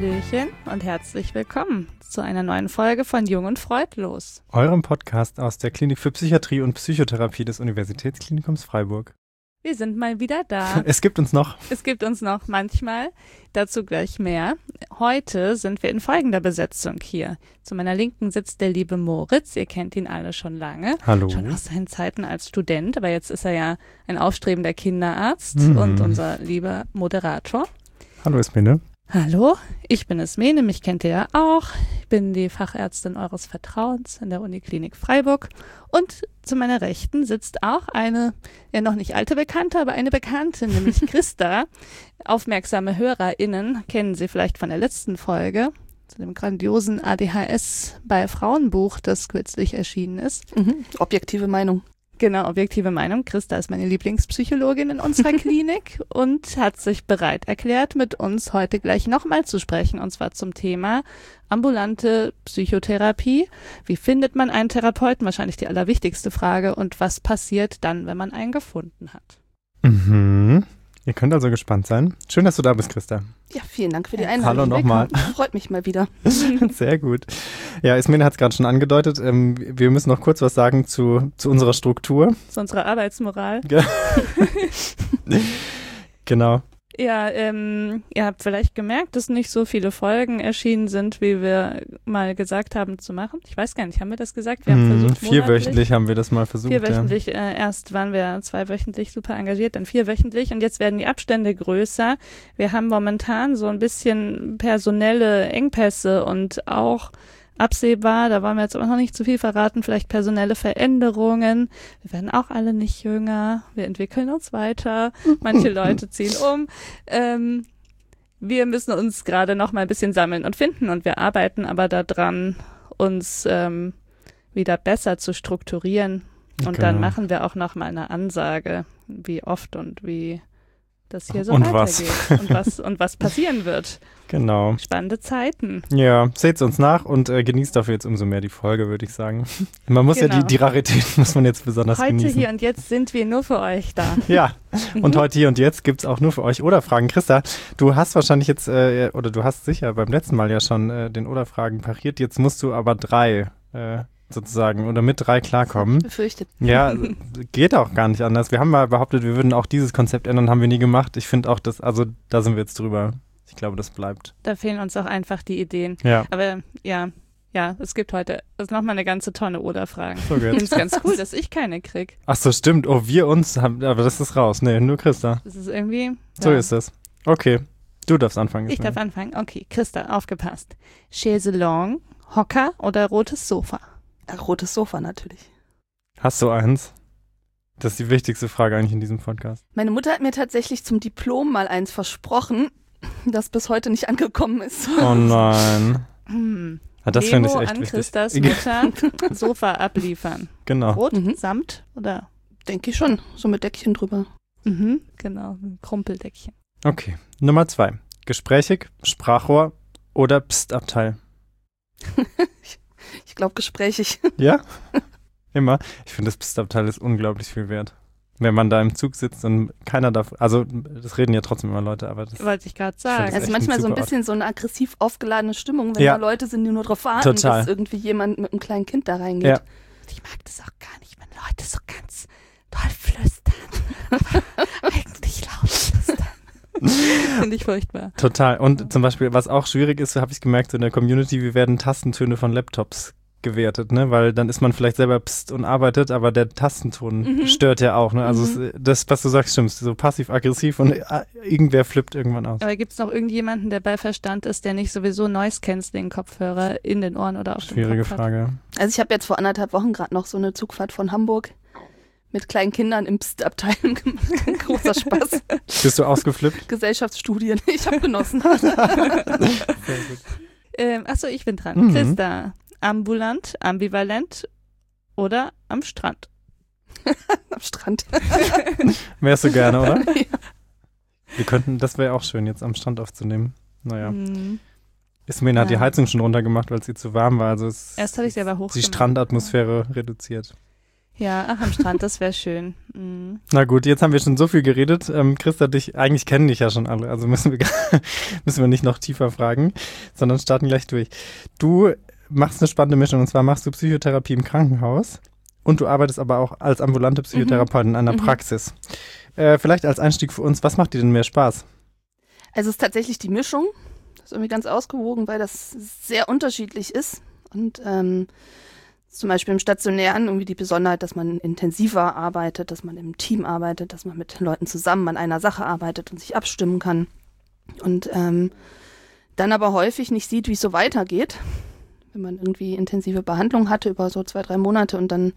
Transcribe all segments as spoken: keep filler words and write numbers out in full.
Hallöchen und herzlich willkommen zu einer neuen Folge von Jung und Freudlos. Eurem Podcast aus der Klinik für Psychiatrie und Psychotherapie des Universitätsklinikums Freiburg. Wir sind mal wieder da. Es gibt uns noch. Es gibt uns noch manchmal, dazu gleich mehr. Heute sind wir in folgender Besetzung hier. Zu meiner Linken sitzt der liebe Moritz, ihr kennt ihn alle schon lange. Hallo. Schon aus seinen Zeiten als Student, aber jetzt ist er ja ein aufstrebender Kinderarzt Mhm. und unser lieber Moderator. Hallo Ismene. Hallo, ich bin Ismene, mich kennt ihr ja auch. Ich bin die Fachärztin eures Vertrauens in der Uniklinik Freiburg. Und zu meiner Rechten sitzt auch eine, ja noch nicht alte Bekannte, aber eine Bekannte, nämlich Christa. Aufmerksame HörerInnen kennen sie vielleicht von der letzten Folge, zu dem grandiosen A D H S bei Frauenbuch, das kürzlich erschienen ist. Mhm. Objektive Meinung. Genau, objektive Meinung. Christa ist meine Lieblingspsychologin in unserer Klinik und hat sich bereit erklärt, mit uns heute gleich nochmal zu sprechen, und zwar zum Thema ambulante Psychotherapie. Wie findet man einen Therapeuten? Wahrscheinlich die allerwichtigste Frage. Und was passiert dann, wenn man einen gefunden hat? Mhm. Ihr könnt also gespannt sein. Schön, dass du da bist, Christa. Ja, vielen Dank für die Ja, Einladung. Hallo nochmal. Freut mich mal wieder. Sehr gut. Ja, Ismene hat es gerade schon angedeutet. Ähm, wir müssen noch kurz was sagen zu, zu unserer Struktur. Das ist unsere Arbeitsmoral. Genau. Ja, ähm, ihr habt vielleicht gemerkt, dass nicht so viele Folgen erschienen sind, wie wir mal gesagt haben zu machen. Ich weiß gar nicht, haben wir das gesagt? Wir haben Hm, versucht, vierwöchentlich monatlich. haben wir das mal versucht. Vierwöchentlich, äh, erst waren wir zweiwöchentlich super engagiert, dann vierwöchentlich und jetzt werden die Abstände größer. Wir haben momentan so ein bisschen personelle Engpässe und auch absehbar, da wollen wir jetzt aber noch nicht zu viel verraten, vielleicht personelle Veränderungen. Wir werden auch alle nicht jünger, wir entwickeln uns weiter, manche Leute ziehen um. Ähm, wir müssen uns gerade noch mal ein bisschen sammeln und finden und wir arbeiten aber daran, uns ähm, wieder besser zu strukturieren. Und Genau. dann machen wir auch noch mal eine Ansage, wie oft und wie das hier so Und weitergeht. was. Und was und was passieren wird. Genau. Spannende Zeiten. Ja, seht's uns nach und äh, genießt dafür jetzt umso mehr die Folge, würde ich sagen. Man muss Genau. ja die, die Rarität muss man jetzt besonders Heute, genießen. hier und jetzt sind wir nur für euch da. Ja, und Mhm. heute hier und jetzt gibt's auch nur für euch Oder-Fragen. Christa, du hast wahrscheinlich jetzt, äh, oder du hast sicher beim letzten Mal ja schon äh, den Oder-Fragen pariert. Jetzt musst du aber drei äh, sozusagen oder mit drei klarkommen. Befürchtet. Ja, geht auch gar nicht anders. Wir haben mal behauptet, wir würden auch dieses Konzept ändern, haben wir nie gemacht. Ich finde auch, das, also da sind wir jetzt drüber. Ich glaube, das bleibt. Da fehlen uns auch einfach die Ideen. Ja, Aber ja, ja, es gibt heute ist noch mal eine ganze Tonne Oder-Fragen. so Ich geht's. finde es ganz cool, dass ich keine krieg. Ach so, stimmt. Oh, wir uns haben, aber das ist raus. Nee, nur Christa. Das ist irgendwie. So ja. ist es. Okay, du darfst anfangen. Ich darf Ismail. anfangen. Okay, Christa, aufgepasst. Chaiselong, Hocker oder rotes Sofa? Ein rotes Sofa natürlich. Hast du eins? Das ist die wichtigste Frage eigentlich in diesem Podcast. Meine Mutter hat mir tatsächlich zum Diplom mal eins versprochen, das bis heute nicht angekommen ist. Oh nein. Hm. Ja, das finde ich Memo echt an wichtig. Christas Mutter, Sofa abliefern. Genau. Rot, Mhm. Samt oder? Denke ich schon. So mit Deckchen drüber. Mhm, genau, ein Krumpeldäckchen. Okay. Nummer zwei. Gesprächig, Sprachrohr oder Psst-Abteil? Ich glaube gesprächig. Ja? Immer. Ich finde, das Psst-Abteil ist unglaublich viel wert. Wenn man da im Zug sitzt und keiner darf, also das reden ja trotzdem immer Leute, aber das Wollte ich gerade Das sagen. ist Also echt manchmal ein so ein super bisschen so eine aggressiv aufgeladene Stimmung, wenn Ja. da Leute sind, die nur darauf warten, Total. dass irgendwie jemand mit einem kleinen Kind da reingeht. Ja. Ich mag das auch gar nicht, wenn Leute so ganz toll flüstern. Aber eigentlich laut flüstern. Finde ich furchtbar. total. Und zum Beispiel, was auch schwierig ist, habe ich gemerkt so in der Community, wir werden Tastentöne von Laptops gewertet, ne? Weil dann ist man vielleicht selber pst und arbeitet, aber der Tastenton Mhm. stört ja auch, ne? Also Mhm. es, das, was du sagst, stimmt, so passiv-aggressiv und äh, irgendwer flippt irgendwann aus. Aber gibt es noch irgendjemanden, der bei Verstand ist, der nicht sowieso Noise-Canceling-Kopfhörer in den Ohren oder auf Schwierige dem Kopf hat? Frage. Also ich habe jetzt vor anderthalb Wochen gerade noch so eine Zugfahrt von Hamburg mit kleinen Kindern im Psst-Abteil gemacht. Großer Spaß. Bist du ausgeflippt? Gesellschaftsstudien. Ich habe genossen. Sehr gut. Ähm, achso, ich bin dran. Mhm. Christa, ambulant, ambivalent oder am Strand? Am Strand. Wärst du gerne, oder? Ja. Wir könnten, das wäre auch schön, jetzt am Strand aufzunehmen. Naja. Hm. Ismene hat die Ja. Heizung schon runtergemacht, weil es ihr zu warm war. Also es Erst habe ich sie aber die hochgemacht. Strandatmosphäre reduziert. Ja, ach, am Strand, das wäre schön. Mhm. Na gut, jetzt haben wir schon so viel geredet. Ähm, Christa, dich, eigentlich kennen dich ja schon alle, also müssen wir, müssen wir nicht noch tiefer fragen, sondern starten gleich durch. Du machst eine spannende Mischung, und zwar machst du Psychotherapie im Krankenhaus und du arbeitest aber auch als ambulante Psychotherapeutin in einer Mhm. Praxis. Äh, vielleicht als Einstieg für uns, was macht dir denn mehr Spaß? Also es ist tatsächlich die Mischung. Das ist irgendwie ganz ausgewogen, weil das sehr unterschiedlich ist. Und ähm, zum Beispiel im Stationären irgendwie die Besonderheit, dass man intensiver arbeitet, dass man im Team arbeitet, dass man mit Leuten zusammen an einer Sache arbeitet und sich abstimmen kann. Und ähm, dann aber häufig nicht sieht, wie es so weitergeht. Wenn man irgendwie intensive Behandlung hatte über so zwei, drei Monate und dann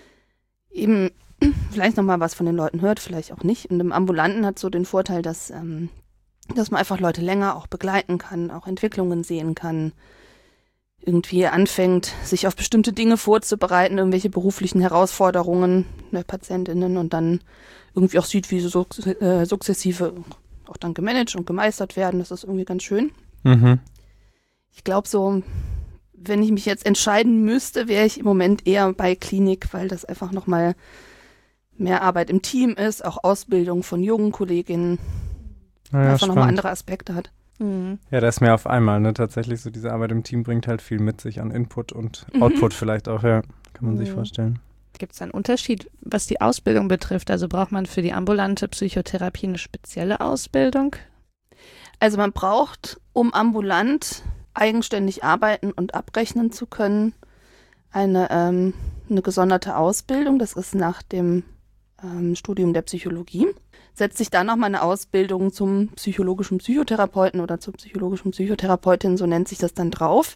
eben vielleicht nochmal was von den Leuten hört, vielleicht auch nicht. Und im Ambulanten hat so den Vorteil, dass, ähm, dass man einfach Leute länger auch begleiten kann, auch Entwicklungen sehen kann, irgendwie anfängt, sich auf bestimmte Dinge vorzubereiten, irgendwelche beruflichen Herausforderungen der PatientInnen und dann irgendwie auch sieht, wie sie so, äh, sukzessive auch dann gemanagt und gemeistert werden. Das ist irgendwie ganz schön. Mhm. Ich glaube so, wenn ich mich jetzt entscheiden müsste, wäre ich im Moment eher bei Klinik, weil das einfach nochmal mehr Arbeit im Team ist, auch Ausbildung von jungen Kolleginnen, Ja, ja, einfach nochmal spannend. andere Aspekte hat. Mhm. Ja, das ist mehr auf einmal, ne? Tatsächlich so diese Arbeit im Team bringt halt viel mit sich an Input und Mhm. Output vielleicht auch, ja. Kann man sich Mhm. vorstellen. Gibt es einen Unterschied, was die Ausbildung betrifft? Also braucht man für die ambulante Psychotherapie eine spezielle Ausbildung? Also man braucht, um ambulant eigenständig arbeiten und abrechnen zu können, eine, ähm, eine gesonderte Ausbildung. Das ist nach dem ähm, Studium der Psychologie. Setzt sich dann nochmal eine Ausbildung zum psychologischen Psychotherapeuten oder zur psychologischen Psychotherapeutin, so nennt sich das dann drauf.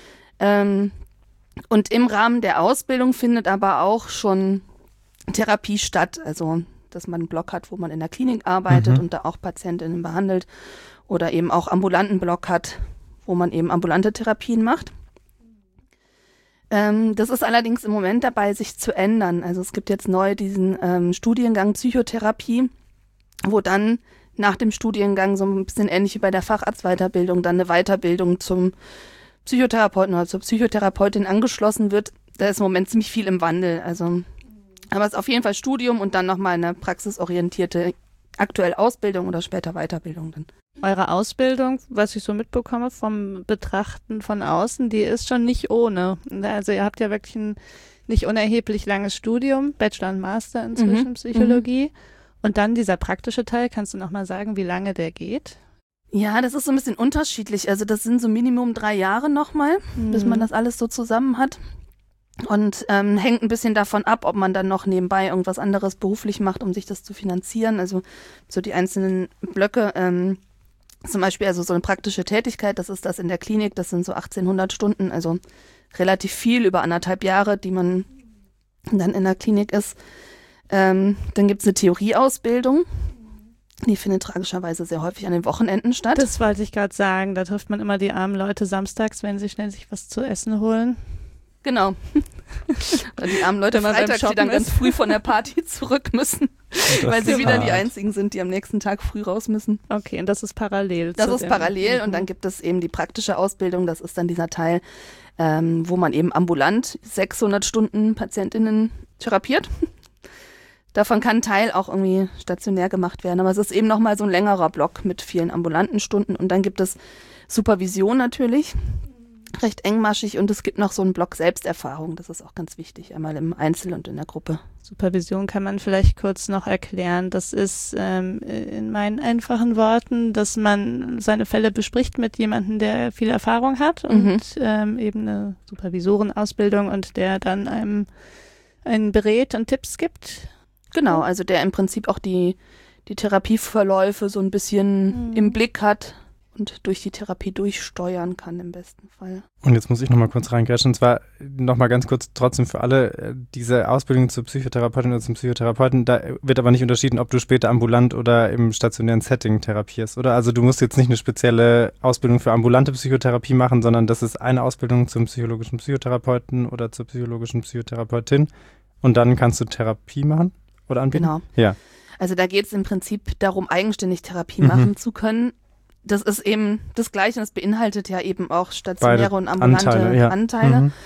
Ähm, und im Rahmen der Ausbildung findet aber auch schon Therapie statt. Also, dass man einen Block hat, wo man in der Klinik arbeitet Mhm. und da auch PatientInnen behandelt oder eben auch ambulanten Block hat, wo man eben ambulante Therapien macht. Ähm, das ist allerdings im Moment dabei, sich zu ändern. Also es gibt jetzt neu diesen ähm, Studiengang Psychotherapie, wo dann nach dem Studiengang so ein bisschen ähnlich wie bei der Facharztweiterbildung dann eine Weiterbildung zum Psychotherapeuten oder zur Psychotherapeutin angeschlossen wird. Da ist im Moment ziemlich viel im Wandel. Also, aber es ist auf jeden Fall Studium und dann nochmal eine praxisorientierte aktuell Ausbildung oder später Weiterbildung dann. Eure Ausbildung, was ich so mitbekomme vom Betrachten von außen, die ist schon nicht ohne. Also ihr habt ja wirklich ein nicht unerheblich langes Studium, Bachelor und Master inzwischen Mhm. Psychologie. Und dann dieser praktische Teil, kannst du noch mal sagen, wie lange der geht? Ja, das ist so ein bisschen unterschiedlich. Also das sind so Minimum drei Jahre nochmal, bis man das alles so zusammen hat. Und ähm, hängt ein bisschen davon ab, ob man dann noch nebenbei irgendwas anderes beruflich macht, um sich das zu finanzieren. Also so die einzelnen Blöcke, ähm, zum Beispiel also so eine praktische Tätigkeit, das ist das in der Klinik, das sind so achtzehnhundert Stunden, also relativ viel über anderthalb Jahre, die man dann in der Klinik ist. Ähm, dann gibt's eine Theorieausbildung, die findet tragischerweise sehr häufig an den Wochenenden statt. Das wollte ich gerade sagen. Da trifft man immer die armen Leute samstags, wenn sie schnell sich was zu essen holen. Genau. Oder die armen Leute Wenn man beim freitags, die Shoppen dann ganz ist. früh von der Party zurück müssen, Das weil sie ist wieder hart. die Einzigen sind, die am nächsten Tag früh raus müssen. Okay, und das ist parallel. Das zu ist dem- parallel und Mhm. dann gibt es eben die praktische Ausbildung. Das ist dann dieser Teil, ähm, wo man eben ambulant sechshundert Stunden PatientInnen therapiert. Davon kann ein Teil auch irgendwie stationär gemacht werden, aber es ist eben nochmal so ein längerer Block mit vielen ambulanten Stunden und dann gibt es Supervision natürlich, recht engmaschig und es gibt noch so einen Block Selbsterfahrung, das ist auch ganz wichtig, einmal im Einzel und in der Gruppe. Supervision kann man vielleicht kurz noch erklären. Das ist ähm, in meinen einfachen Worten, dass man seine Fälle bespricht mit jemandem, der viel Erfahrung hat und Mhm. ähm, eben eine Supervisorenausbildung und der dann einem einen berät und Tipps gibt. Genau, also der im Prinzip auch die, die Therapieverläufe so ein bisschen Mhm. im Blick hat und durch die Therapie durchsteuern kann im besten Fall. Und jetzt muss ich nochmal kurz reingrätschen, und zwar nochmal ganz kurz trotzdem für alle, äh, diese Ausbildung zur Psychotherapeutin oder zum Psychotherapeuten, da wird aber nicht unterschieden, ob du später ambulant oder im stationären Setting therapierst, oder? Also du musst jetzt nicht eine spezielle Ausbildung für ambulante Psychotherapie machen, sondern das ist eine Ausbildung zum psychologischen Psychotherapeuten oder zur psychologischen Psychotherapeutin und dann kannst du Therapie machen oder anbieten? Genau. Ja. Also da geht es im Prinzip darum, eigenständig Therapie Mhm. machen zu können. Das ist eben das Gleiche und das beinhaltet ja eben auch stationäre Beide und ambulante Anteile, Anteile. ja. Mhm.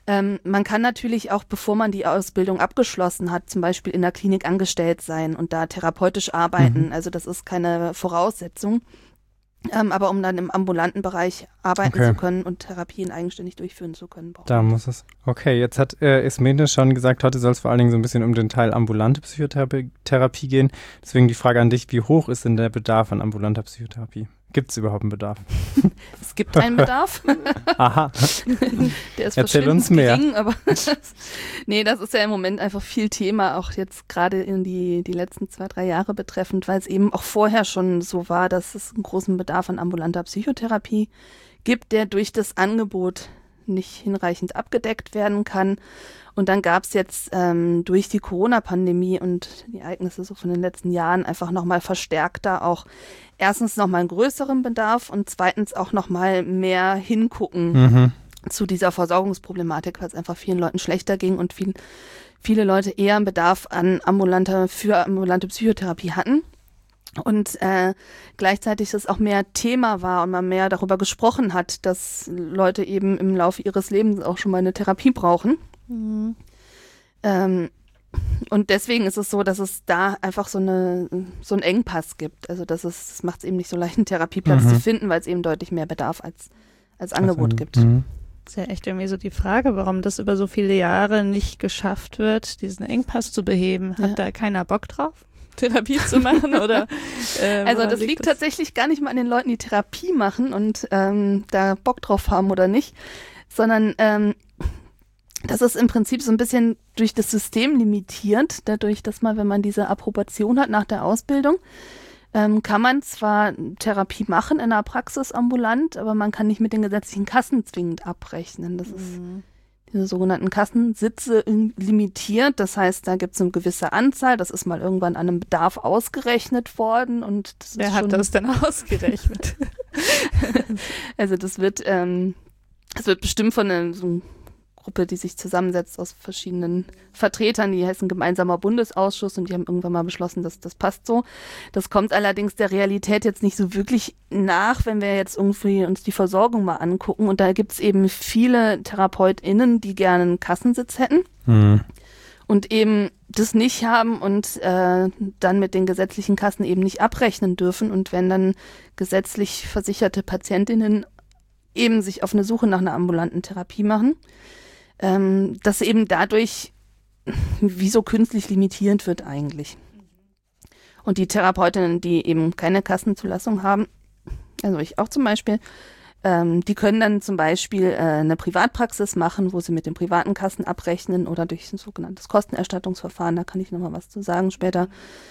Ähm, man kann natürlich auch, bevor man die Ausbildung abgeschlossen hat, zum Beispiel in der Klinik angestellt sein und da therapeutisch arbeiten. Mhm. Also das ist keine Voraussetzung. Ähm, aber um dann im ambulanten Bereich arbeiten okay. zu können und Therapien eigenständig durchführen zu können. Da muss es. Okay, jetzt hat äh, Ismene schon gesagt, heute soll es vor allen Dingen so ein bisschen um den Teil ambulante Psychotherapie Therapie gehen. Deswegen die Frage an dich, wie hoch ist denn der Bedarf an ambulanter Psychotherapie? Gibt es überhaupt einen Bedarf? Es gibt einen Bedarf. Aha. Der ist Erzähl uns mehr. Gering, aber nee, das ist ja im Moment einfach viel Thema, auch jetzt gerade in die, die letzten zwei, drei Jahre betreffend, weil es eben auch vorher schon so war, dass es einen großen Bedarf an ambulanter Psychotherapie gibt, der durch das Angebot nicht hinreichend abgedeckt werden kann. Und dann gab es jetzt ähm, durch die Corona-Pandemie und die Ereignisse so von den letzten Jahren einfach nochmal verstärkter auch erstens nochmal einen größeren Bedarf und zweitens auch nochmal mehr hingucken mhm. zu dieser Versorgungsproblematik, weil es einfach vielen Leuten schlechter ging und viel, viele Leute eher einen Bedarf an ambulanter, für ambulante Psychotherapie hatten. Und äh, gleichzeitig das auch mehr Thema war und man mehr darüber gesprochen hat, dass Leute eben im Laufe ihres Lebens auch schon mal eine Therapie brauchen. Mhm. Ähm, und deswegen ist es so, dass es da einfach so eine so einen Engpass gibt. Also das ist, das macht es eben nicht so leicht, einen Therapieplatz mhm. zu finden, weil es eben deutlich mehr Bedarf als, als Angebot also, gibt. Mhm. Das ist ja echt irgendwie so die Frage, warum das über so viele Jahre nicht geschafft wird, diesen Engpass zu beheben. Hat ja. da keiner Bock drauf, Therapie zu machen? Oder, äh, also das liegt das? tatsächlich gar nicht mal an den Leuten, die Therapie machen und ähm, da Bock drauf haben oder nicht, sondern ähm, das ist im Prinzip so ein bisschen durch das System limitiert, dadurch, dass man, wenn man diese Approbation hat nach der Ausbildung, ähm, kann man zwar Therapie machen in der Praxis ambulant, aber man kann nicht mit den gesetzlichen Kassen zwingend abrechnen. Das mhm. ist diese sogenannten Kassensitze limitiert. Das heißt, da gibt es eine gewisse Anzahl. Das ist mal irgendwann an einem Bedarf ausgerechnet worden. Und das Wer ist hat schon das denn ausgerechnet? Also das wird, ähm, das wird bestimmt von einer so einer Gruppe, die sich zusammensetzt aus verschiedenen Vertretern. Die heißen Gemeinsamer Bundesausschuss und die haben irgendwann mal beschlossen, dass das passt so. Das kommt allerdings der Realität jetzt nicht so wirklich nach, wenn wir jetzt irgendwie uns die Versorgung mal angucken. Und da gibt es eben viele TherapeutInnen, die gerne einen Kassensitz hätten mhm. und eben das nicht haben und äh, dann mit den gesetzlichen Kassen eben nicht abrechnen dürfen. Und wenn dann gesetzlich versicherte PatientInnen eben sich auf eine Suche nach einer ambulanten Therapie machen, ähm, dass eben dadurch wie so künstlich limitierend wird eigentlich. Und die Therapeutinnen, die eben keine Kassenzulassung haben, also ich auch zum Beispiel, ähm, die können dann zum Beispiel äh, eine Privatpraxis machen, wo sie mit den privaten Kassen abrechnen oder durch ein sogenanntes Kostenerstattungsverfahren, da kann ich nochmal was zu sagen später.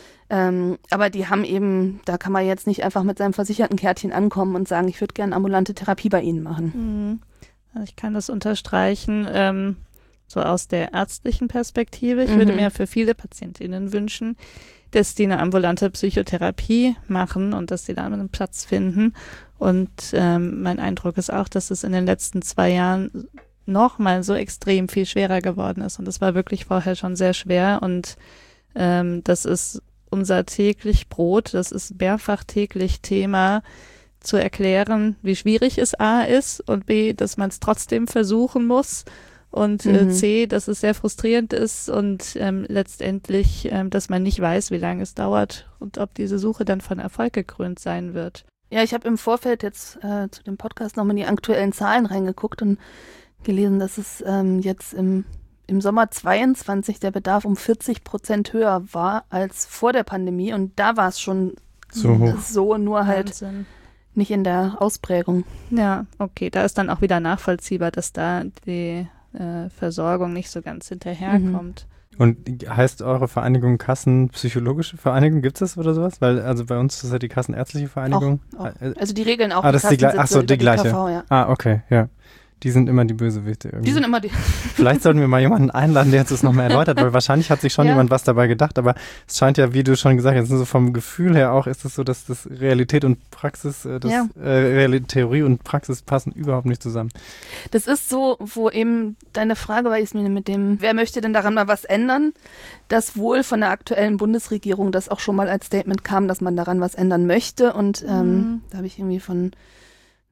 Ähm, aber die haben eben, da kann man jetzt nicht einfach mit seinem versicherten Kärtchen ankommen und sagen, ich würde gerne ambulante Therapie bei Ihnen machen. Mhm. Ich kann das unterstreichen, ähm, so aus der ärztlichen Perspektive. Ich mhm. würde mir für viele PatientInnen wünschen, dass die eine ambulante Psychotherapie machen und dass sie da einen Platz finden. Und ähm, mein Eindruck ist auch, dass es in den letzten zwei Jahren noch mal so extrem viel schwerer geworden ist. Und das war wirklich vorher schon sehr schwer. Und ähm, das ist unser täglich Brot, das ist mehrfach täglich Thema, zu erklären, wie schwierig es A ist und B, dass man es trotzdem versuchen muss und mhm. äh, C, dass es sehr frustrierend ist und ähm, letztendlich, ähm, dass man nicht weiß, wie lange es dauert und ob diese Suche dann von Erfolg gekrönt sein wird. Ja, ich habe im Vorfeld jetzt äh, zu dem Podcast nochmal in die aktuellen Zahlen reingeguckt und gelesen, dass es ähm, jetzt im, im Sommer zweiundzwanzig der Bedarf um vierzig Prozent höher war als vor der Pandemie und da war es schon so, hoch. so nur halt Wahnsinn. Nicht in der Ausprägung. Ja, okay, da ist dann auch wieder nachvollziehbar, dass da die äh, Versorgung nicht so ganz hinterherkommt. Mhm. Und heißt eure Vereinigung Kassenpsychologische Vereinigung, gibt es das oder sowas? Weil also bei uns ist ja die Kassenärztliche Vereinigung. Auch, auch. Also die regeln auch ah, das die Kassensitze Ach so, die gleiche. K V, ja. Ah, okay, ja. Die sind immer die Bösewichte irgendwie. Die sind immer die. Vielleicht sollten wir mal jemanden einladen, der uns das nochmal erläutert, weil wahrscheinlich hat sich schon ja. jemand was dabei gedacht, aber es scheint ja, wie du schon gesagt hast, so vom Gefühl her auch ist es so, dass das Realität und Praxis, äh, das ja. äh, Realität, Theorie und Praxis passen überhaupt nicht zusammen. Das ist so, wo eben deine Frage war, Ismene, mit dem, wer möchte denn daran mal was ändern, dass wohl von der aktuellen Bundesregierung das auch schon mal als Statement kam, dass man daran was ändern möchte und ähm, mhm. da habe ich irgendwie von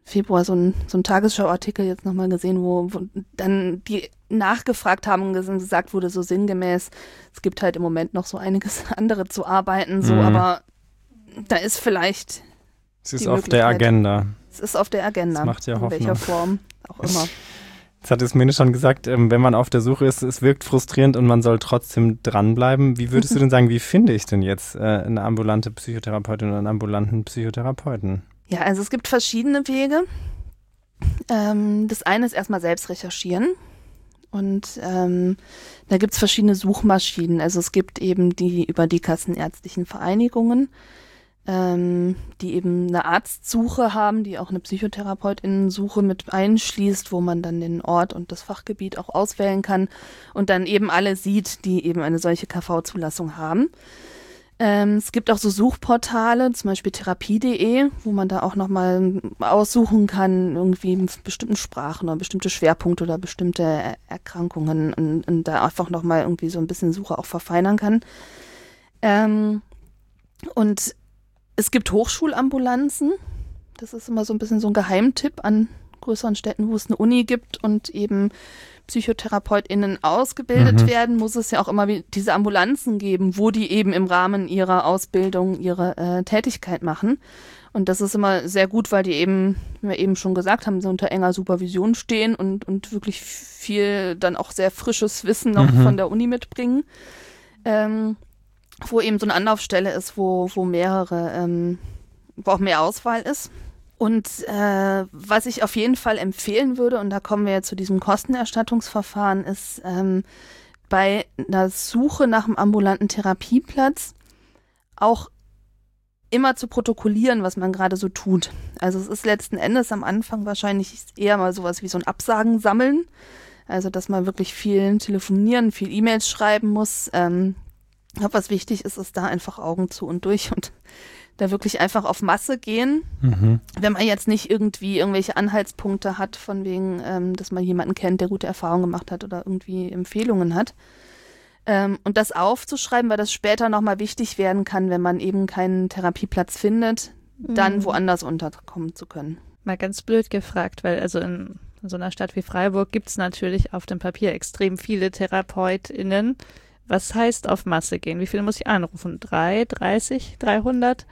Februar so ein, so ein Tagesschau-Artikel jetzt nochmal gesehen, wo, wo dann die nachgefragt haben und gesagt wurde, so sinngemäß, es gibt halt im Moment noch so einiges andere zu arbeiten, so, mhm. aber da ist vielleicht Es ist auf der Agenda. Es ist auf der Agenda. Das macht ja Hoffnung. In welcher Form auch immer. Jetzt hat Ismene schon gesagt, wenn man auf der Suche ist, es wirkt frustrierend und man soll trotzdem dranbleiben. Wie würdest du denn sagen, wie finde ich denn jetzt eine ambulante Psychotherapeutin oder einen ambulanten Psychotherapeuten? Ja, also es gibt verschiedene Wege. Ähm, das eine ist erstmal selbst recherchieren. Und ähm, da gibt es verschiedene Suchmaschinen. Also es gibt eben die über die kassenärztlichen Vereinigungen, ähm, die eben eine Arztsuche haben, die auch eine PsychotherapeutInnen-Suche mit einschließt, wo man dann den Ort und das Fachgebiet auch auswählen kann und dann eben alle sieht, die eben eine solche K V-Zulassung haben. Ähm, es gibt auch so Suchportale, zum Beispiel therapie punkt de, wo man da auch nochmal aussuchen kann, irgendwie in bestimmten Sprachen oder bestimmte Schwerpunkte oder bestimmte er- Erkrankungen und, und da einfach nochmal irgendwie so ein bisschen Suche auch verfeinern kann. Ähm, und es gibt Hochschulambulanzen. Das ist immer so ein bisschen so ein Geheimtipp an größeren Städten, wo es eine Uni gibt und eben PsychotherapeutInnen ausgebildet Mhm. werden, muss es ja auch immer wie diese Ambulanzen geben, wo die eben im Rahmen ihrer Ausbildung ihre äh, Tätigkeit machen. Und das ist immer sehr gut, weil die eben, wie wir eben schon gesagt haben, so unter enger Supervision stehen und, und wirklich viel dann auch sehr frisches Wissen noch Mhm. von der Uni mitbringen. Ähm, wo eben so eine Anlaufstelle ist, wo, wo mehrere, ähm, wo auch mehr Auswahl ist. Und äh, was ich auf jeden Fall empfehlen würde, und da kommen wir jetzt zu diesem Kostenerstattungsverfahren, ist ähm, bei einer Suche nach einem ambulanten Therapieplatz auch immer zu protokollieren, was man gerade so tut. Also es ist letzten Endes am Anfang wahrscheinlich eher mal sowas wie so ein Absagen sammeln. Also dass man wirklich viel telefonieren, viel E-Mails schreiben muss. Ähm, aber was wichtig ist, ist da einfach Augen zu und durch und da wirklich einfach auf Masse gehen. Mhm. Wenn man jetzt nicht irgendwie irgendwelche Anhaltspunkte hat, von wegen, ähm, dass man jemanden kennt, der gute Erfahrungen gemacht hat oder irgendwie Empfehlungen hat. Ähm, und das aufzuschreiben, weil das später nochmal wichtig werden kann, wenn man eben keinen Therapieplatz findet, dann Mhm. woanders unterkommen zu können. Mal ganz blöd gefragt, weil also in, in so einer Stadt wie Freiburg gibt es natürlich auf dem Papier extrem viele TherapeutInnen. Was heißt auf Masse gehen? Wie viele muss ich anrufen? Drei, dreißig, dreihundert?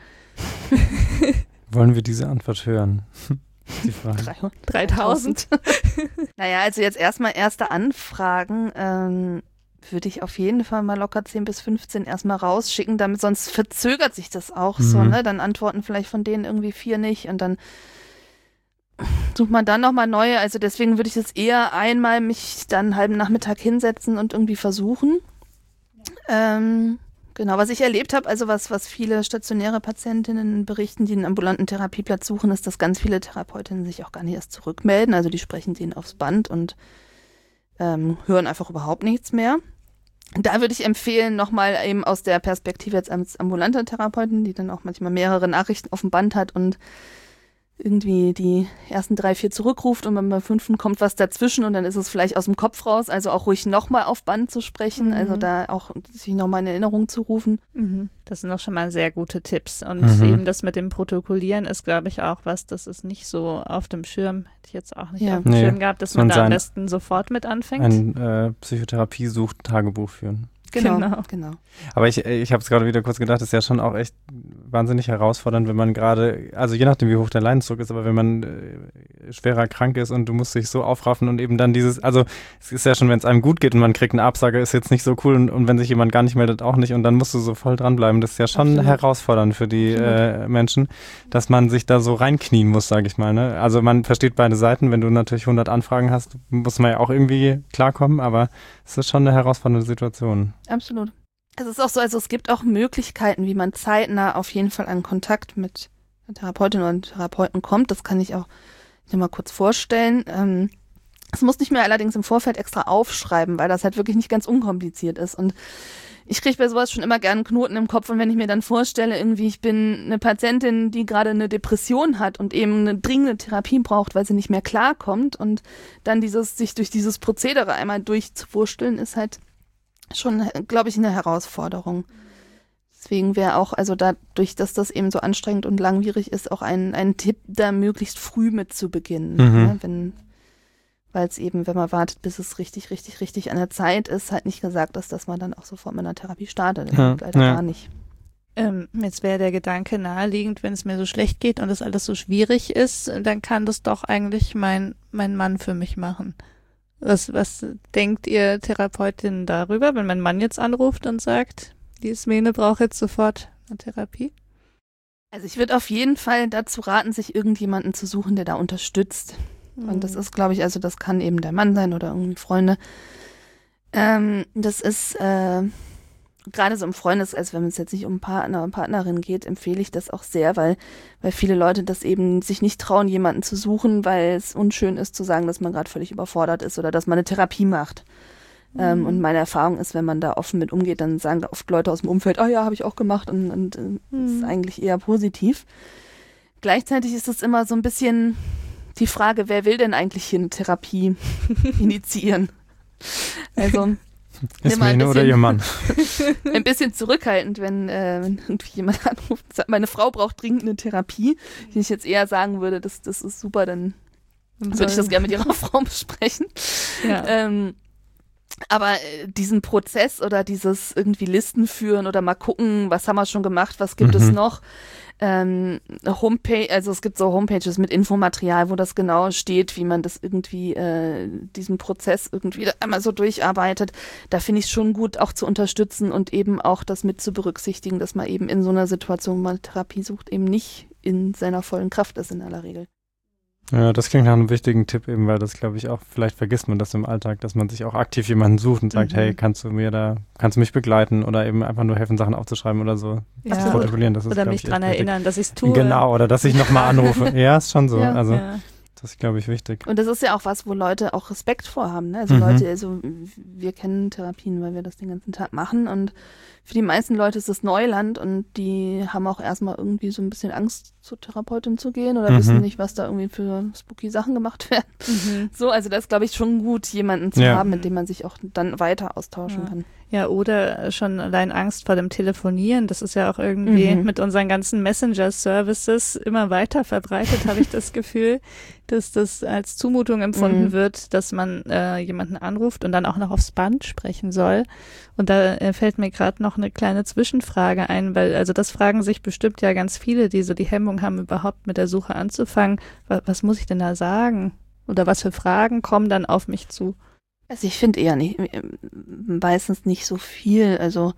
Wollen wir diese Antwort hören? Die Frage. dreitausend? Naja, also jetzt erstmal erste Anfragen ähm, würde ich auf jeden Fall mal locker zehn bis fünfzehn erstmal rausschicken, damit sonst verzögert sich das auch Mhm. so, ne? Dann antworten vielleicht von denen irgendwie vier nicht und dann sucht man dann nochmal neue. Also deswegen würde ich das eher einmal mich dann einen halben Nachmittag hinsetzen und irgendwie versuchen. Ähm, genau, was ich erlebt habe, also was, was viele stationäre Patientinnen berichten, die einen ambulanten Therapieplatz suchen, ist, dass ganz viele Therapeutinnen sich auch gar nicht erst zurückmelden. Also die sprechen denen aufs Band und ähm, hören einfach überhaupt nichts mehr. Da würde ich empfehlen, nochmal eben aus der Perspektive jetzt als ambulanter Therapeutin, die dann auch manchmal mehrere Nachrichten auf dem Band hat und irgendwie die ersten drei, vier zurückruft und beim fünften kommt was dazwischen und dann ist es vielleicht aus dem Kopf raus, also auch ruhig nochmal auf Band zu sprechen, Mhm. also da auch sich nochmal in Erinnerung zu rufen. Mhm. Das sind doch schon mal sehr gute Tipps. Und Mhm. eben das mit dem Protokollieren ist, glaube ich, auch was, das ist nicht so auf dem Schirm, hätte ich jetzt auch nicht Ja. auf dem Nee, Schirm gehabt, dass man man da am sein- besten sofort mit anfängt. Ein äh, Psychotherapie-Sucht-Tagebuch führen. Genau, Genau. genau. Aber ich, ich habe es gerade wieder kurz gedacht, das ist ja schon auch echt wahnsinnig herausfordernd, wenn man gerade, also je nachdem, wie hoch der Leidensdruck ist, aber wenn man äh, schwerer krank ist und du musst dich so aufraffen und eben dann dieses, also es ist ja schon, wenn es einem gut geht und man kriegt eine Absage, ist jetzt nicht so cool und, und wenn sich jemand gar nicht meldet, auch nicht und dann musst du so voll dranbleiben. Das ist ja schon Absolut. herausfordernd für die äh, Menschen, dass man sich da so reinknien muss, sage ich mal. Ne? Also man versteht beide Seiten, wenn du natürlich hundert Anfragen hast, muss man ja auch irgendwie klarkommen, aber es ist schon eine herausfordernde Situation. Absolut. Es ist auch so, also es gibt auch Möglichkeiten, wie man zeitnah auf jeden Fall an Kontakt mit einer Therapeutin oder einem Therapeuten kommt. Das kann ich auch dir mal kurz vorstellen. Ähm, das muss nicht mehr allerdings im Vorfeld extra aufschreiben, weil das halt wirklich nicht ganz unkompliziert ist. Und ich kriege bei sowas schon immer gerne einen Knoten im Kopf. Und wenn ich mir dann vorstelle, irgendwie ich bin eine Patientin, die gerade eine Depression hat und eben eine dringende Therapie braucht, weil sie nicht mehr klarkommt und dann dieses sich durch dieses Prozedere einmal durchzuwursteln, ist halt schon, glaube ich, eine Herausforderung. Deswegen wäre auch, also dadurch, dass das eben so anstrengend und langwierig ist, auch ein, ein Tipp, da möglichst früh mit zu beginnen. Mhm. Ne? Wenn, weil es eben, wenn man wartet, bis es richtig, richtig, richtig an der Zeit ist, halt nicht gesagt ist, dass man dann auch sofort mit einer Therapie startet. Das Ja, geht leider ja. gar nicht. Ähm, jetzt wäre der Gedanke naheliegend, wenn es mir so schlecht geht und das alles so schwierig ist, dann kann das doch eigentlich mein, mein Mann für mich machen. Was, was denkt ihr Therapeutin darüber, wenn mein Mann jetzt anruft und sagt, die Ismene braucht jetzt sofort eine Therapie? Also ich würde auf jeden Fall dazu raten, sich irgendjemanden zu suchen, der da unterstützt. Und das ist, glaube ich, also das kann eben der Mann sein oder irgendwie Freunde. Ähm, das ist äh, gerade so im Freundes, also wenn es jetzt nicht um Partner und Partnerin geht, empfehle ich das auch sehr, weil, weil viele Leute das eben sich nicht trauen, jemanden zu suchen, weil es unschön ist zu sagen, dass man gerade völlig überfordert ist oder dass man eine Therapie macht. Mhm. Ähm, und meine Erfahrung ist, wenn man da offen mit umgeht, dann sagen da oft Leute aus dem Umfeld, ah ja, habe ich auch gemacht und, und äh, mhm. das ist eigentlich eher positiv. Gleichzeitig ist es immer so ein bisschen die Frage, wer will denn eigentlich hier eine Therapie initiieren? Also Ismene oder ihr Mann? ein bisschen zurückhaltend, wenn, äh, wenn irgendwie jemand anruft und sagt, meine Frau braucht dringend eine Therapie, die ich jetzt eher sagen würde, das, das ist super, dann würde ich das gerne mit ihrer Frau besprechen. Ja. Ähm, aber äh, diesen Prozess oder dieses irgendwie Listen führen oder mal gucken, was haben wir schon gemacht, was gibt Mhm. es noch, ähm, Homepage, also es gibt so Homepages mit Infomaterial, wo das genau steht, wie man das irgendwie, äh, diesen Prozess irgendwie da einmal so durcharbeitet. Da finde ich es schon gut, auch zu unterstützen und eben auch das mit zu berücksichtigen, dass man eben in so einer Situation, wo man Therapie sucht, eben nicht in seiner vollen Kraft ist in aller Regel. Ja, das klingt nach einem wichtigen Tipp eben, weil das, glaube ich, auch, vielleicht vergisst man das im Alltag, dass man sich auch aktiv jemanden sucht und sagt, Mhm. hey, kannst du mir da, kannst du mich begleiten oder eben einfach nur helfen, Sachen aufzuschreiben oder so. Ja. zu protokollieren. Das ist, Oder glaub mich ich, dran echt wichtig. erinnern, dass ich es tue. Genau, oder dass ich nochmal anrufe. Ja, ist schon so. Ja. Also, Ja. das ist, glaube ich, wichtig. Und das ist ja auch was, wo Leute auch Respekt vorhaben. Ne? Also Mhm. Leute, also wir kennen Therapien, weil wir das den ganzen Tag machen und für die meisten Leute ist es Neuland und die haben auch erstmal irgendwie so ein bisschen Angst, zur Therapeutin zu gehen oder Mhm. wissen nicht, was da irgendwie für spooky Sachen gemacht werden. Mhm. So, also das ist, glaube ich, schon gut, jemanden zu Ja. haben, mit dem man sich auch dann weiter austauschen Ja. kann. Ja, oder schon allein Angst vor dem Telefonieren. Das ist ja auch irgendwie Mhm. mit unseren ganzen Messenger-Services immer weiter verbreitet, habe ich das Gefühl, dass das als Zumutung empfunden Mhm. wird, dass man äh, jemanden anruft und dann auch noch aufs Band sprechen soll. Und da äh, fällt mir gerade noch eine kleine Zwischenfrage ein, weil also das fragen sich bestimmt ja ganz viele, die so die Hemmung haben, überhaupt mit der Suche anzufangen. Was, was muss ich denn da sagen? Oder was für Fragen kommen dann auf mich zu? Also ich finde eher nicht, meistens nicht so viel. Also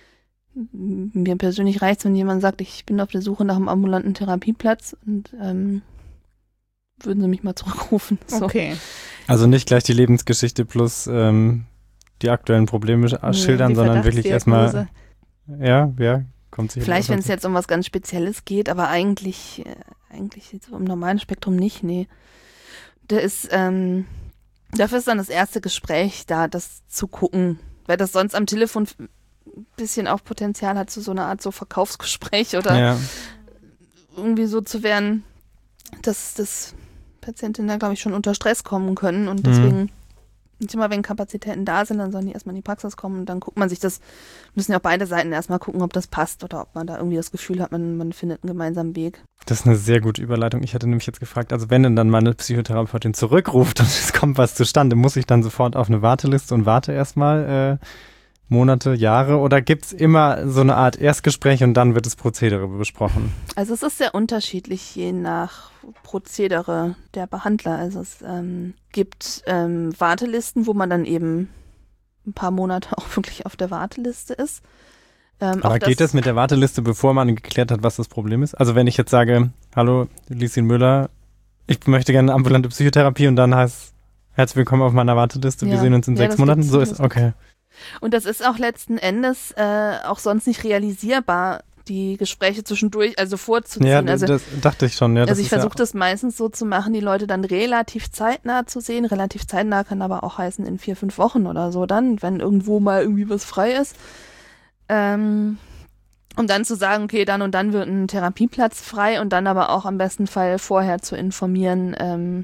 mir persönlich reicht es, wenn jemand sagt, ich bin auf der Suche nach einem ambulanten Therapieplatz und ähm, würden sie mich mal zurückrufen. So. Okay. Also nicht gleich die Lebensgeschichte plus ähm, die aktuellen Probleme sch- schildern, Die sondern wirklich Verdachtsdiagnose. erstmal, ja, ja, kommt sicher. Vielleicht, wenn es jetzt um was ganz Spezielles geht, aber eigentlich, äh, eigentlich jetzt im normalen Spektrum nicht, nee. Da ist, ähm, dafür ist dann das erste Gespräch da, das zu gucken, weil das sonst am Telefon ein bisschen auch Potenzial hat zu so einer Art so Verkaufsgespräch oder Ja, irgendwie so zu werden, dass, dass Patientinnen da, glaube ich, schon unter Stress kommen können und deswegen nicht immer, wenn Kapazitäten da sind, dann sollen die erstmal in die Praxis kommen und dann guckt man sich das, müssen ja auch beide Seiten erstmal gucken, ob das passt oder ob man da irgendwie das Gefühl hat, man, man findet einen gemeinsamen Weg. das ist eine sehr gute Überleitung. Ich hatte nämlich jetzt gefragt, also wenn denn dann meine Psychotherapeutin zurückruft und es kommt was zustande, muss ich dann sofort auf eine Warteliste und warte erstmal äh, Monate, Jahre oder gibt es immer so eine Art Erstgespräch und dann wird das Prozedere besprochen? Also es ist sehr unterschiedlich je nach Prozedere der Behandler. Also es ähm, gibt ähm, Wartelisten, wo man dann eben ein paar Monate auch wirklich auf der Warteliste ist. Ähm, Aber auch geht das mit der Warteliste, bevor man geklärt hat, was das Problem ist? Also wenn ich jetzt sage, hallo, Lieschen Müller, ich möchte gerne eine ambulante Psychotherapie und dann heißt herzlich willkommen auf meiner Warteliste, wir Ja. sehen uns in Ja, sechs das Monaten. gibt's, So das ist, okay. Und das ist auch letzten Endes äh, auch sonst nicht realisierbar, die Gespräche zwischendurch, also vorzuziehen. Ja, also, das dachte ich schon. Ja, das also ich ist ja- versuche das meistens so zu machen, die Leute dann relativ zeitnah zu sehen. Relativ zeitnah kann aber auch heißen in vier, fünf Wochen oder so dann, wenn irgendwo mal irgendwie was frei ist. Ähm, um dann zu sagen, okay, dann und dann wird ein Therapieplatz frei und dann aber auch am besten Fall vorher zu informieren, ähm,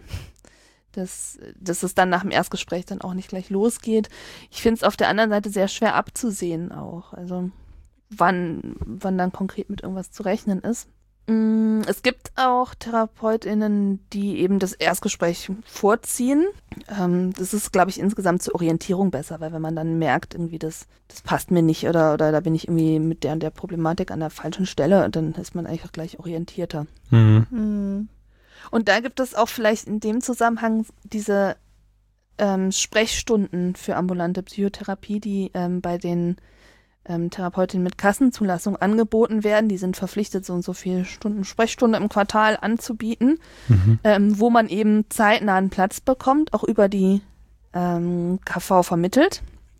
dass, dass es dann nach dem Erstgespräch dann auch nicht gleich losgeht. Ich finde es auf der anderen Seite sehr schwer abzusehen auch. Also wann, wann dann konkret mit irgendwas zu rechnen ist. Es gibt auch TherapeutInnen, die eben das Erstgespräch vorziehen. Ähm, das ist, glaube ich, insgesamt zur Orientierung besser, weil wenn man dann merkt, irgendwie das, das passt mir nicht oder, oder da bin ich irgendwie mit der und der Problematik an der falschen Stelle, dann ist man eigentlich auch gleich orientierter. Mhm. Mhm. Und da gibt es auch vielleicht in dem Zusammenhang diese ähm, Sprechstunden für ambulante Psychotherapie, die ähm, bei den Ähm, Therapeutinnen mit Kassenzulassung angeboten werden. Die sind verpflichtet, so und so viele Stunden Sprechstunde im Quartal anzubieten, mhm. ähm, wo man eben zeitnah einen Platz bekommt, auch über die ähm, K V vermittelt.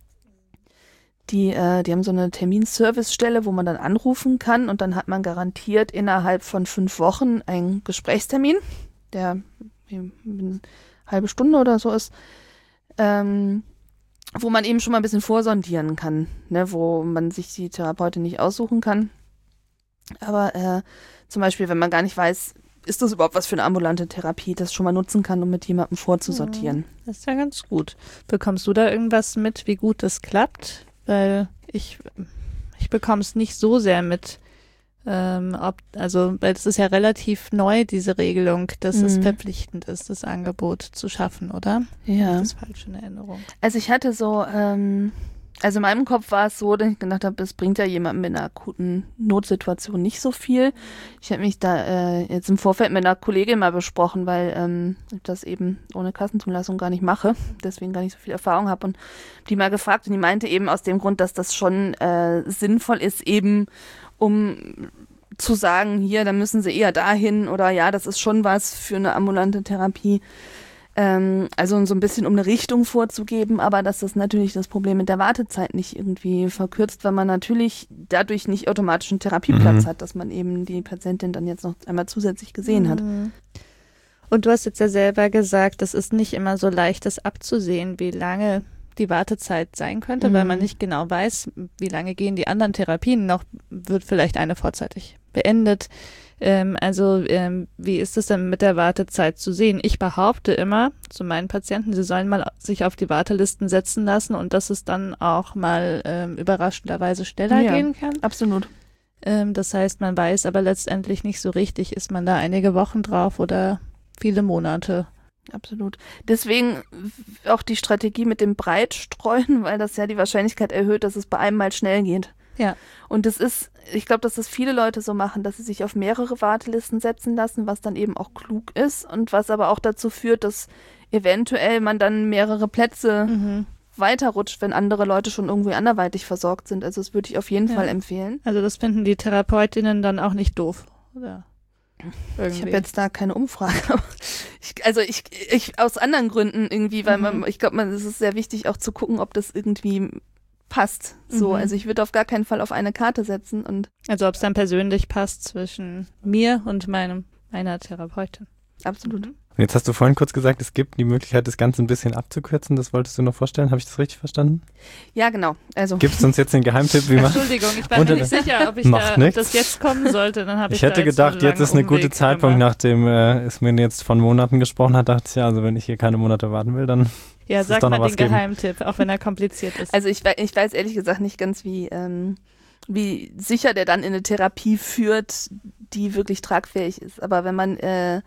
Die, äh, die haben so eine Terminservicestelle, wo man dann anrufen kann und dann hat man garantiert innerhalb von fünf Wochen einen Gesprächstermin, der eine halbe Stunde oder so ist, ähm, wo man eben schon mal ein bisschen vorsondieren kann, ne, wo man sich die Therapeutin nicht aussuchen kann. Aber äh, zum Beispiel, wenn man gar nicht weiß, ist das überhaupt was für eine ambulante Therapie, das schon mal nutzen kann, um mit jemandem vorzusortieren. Das ist ja ganz gut. Bekommst du da irgendwas mit, wie gut das klappt? Weil ich, ich bekomme es nicht so sehr mit. Ähm, ob, also, weil es ist ja relativ neu, diese Regelung, dass mhm. es verpflichtend ist, das Angebot zu schaffen, oder? Ja. Das ist falsch in Erinnerung. Also ich hatte so, ähm, also in meinem Kopf war es so, dass ich gedacht habe, es bringt ja jemandem in einer akuten Notsituation nicht so viel. Ich habe mich da äh, jetzt im Vorfeld mit einer Kollegin mal besprochen, weil ähm, ich das eben ohne Kassenzulassung gar nicht mache, deswegen gar nicht so viel Erfahrung habe und die mal gefragt und die meinte eben aus dem Grund, dass das schon äh, sinnvoll ist, eben um zu sagen, hier, dann müssen sie eher dahin oder ja, das ist schon was für eine ambulante Therapie. Ähm, also so ein bisschen um eine Richtung vorzugeben, aber dass das natürlich das Problem mit der Wartezeit nicht irgendwie verkürzt, weil man natürlich dadurch nicht automatisch einen Therapieplatz mhm. hat, dass man eben die Patientin dann jetzt noch einmal zusätzlich gesehen mhm. hat. Und du hast jetzt ja selber gesagt, das ist nicht immer so leicht, das abzusehen, wie lange die Wartezeit sein könnte, mhm. weil man nicht genau weiß, wie lange gehen die anderen Therapien noch, wird vielleicht eine vorzeitig beendet. Ähm, also ähm, wie ist es denn mit der Wartezeit zu sehen? Ich behaupte immer zu meinen Patienten, sie sollen mal sich auf die Wartelisten setzen lassen und dass es dann auch mal ähm, überraschenderweise schneller ja, gehen kann. Absolut. Ähm, das heißt, man weiß aber letztendlich nicht so richtig, ist man da einige Wochen drauf oder viele Monate. Absolut. Deswegen auch die Strategie mit dem Breitstreuen, weil das ja die Wahrscheinlichkeit erhöht, dass es bei einem mal schnell geht. Ja. Und das ist, ich glaube, dass das viele Leute so machen, dass sie sich auf mehrere Wartelisten setzen lassen, was dann eben auch klug ist und was aber auch dazu führt, dass eventuell man dann mehrere Plätze mhm. weiterrutscht, wenn andere Leute schon irgendwie anderweitig versorgt sind. Also das würde ich auf jeden ja. Fall empfehlen. Also das finden die Therapeutinnen dann auch nicht doof, oder? Irgendwie. Ich habe jetzt da keine Umfrage. ich, also ich, ich aus anderen Gründen irgendwie, weil mhm. man, ich glaube, man, es ist sehr wichtig auch zu gucken, ob das irgendwie passt. So, mhm. also ich würde auf gar keinen Fall auf eine Karte setzen und. Also ob es dann persönlich passt zwischen mir und meinem meiner Therapeutin. Absolut. Jetzt hast du vorhin kurz gesagt, es gibt die Möglichkeit, das Ganze ein bisschen abzukürzen. Das wolltest du noch vorstellen. Habe ich das richtig verstanden? Ja, genau. Also gibst du uns jetzt den Geheimtipp, wie man... Entschuldigung, ich war mir nicht sicher, ob ich da, ob das jetzt kommen sollte. Dann habe ich ich hätte da jetzt gedacht, so jetzt ist ein guter Zeitpunkt, gemacht. nachdem äh, es mir jetzt von Monaten gesprochen hat, dachte ich, ja, also wenn ich hier keine Monate warten will, dann ja, ist sag es doch mal noch was den geben. Geheimtipp, auch wenn er kompliziert ist. Also ich, ich weiß ehrlich gesagt nicht ganz, wie, ähm, wie sicher der dann in eine Therapie führt, die wirklich tragfähig ist. Aber wenn man äh,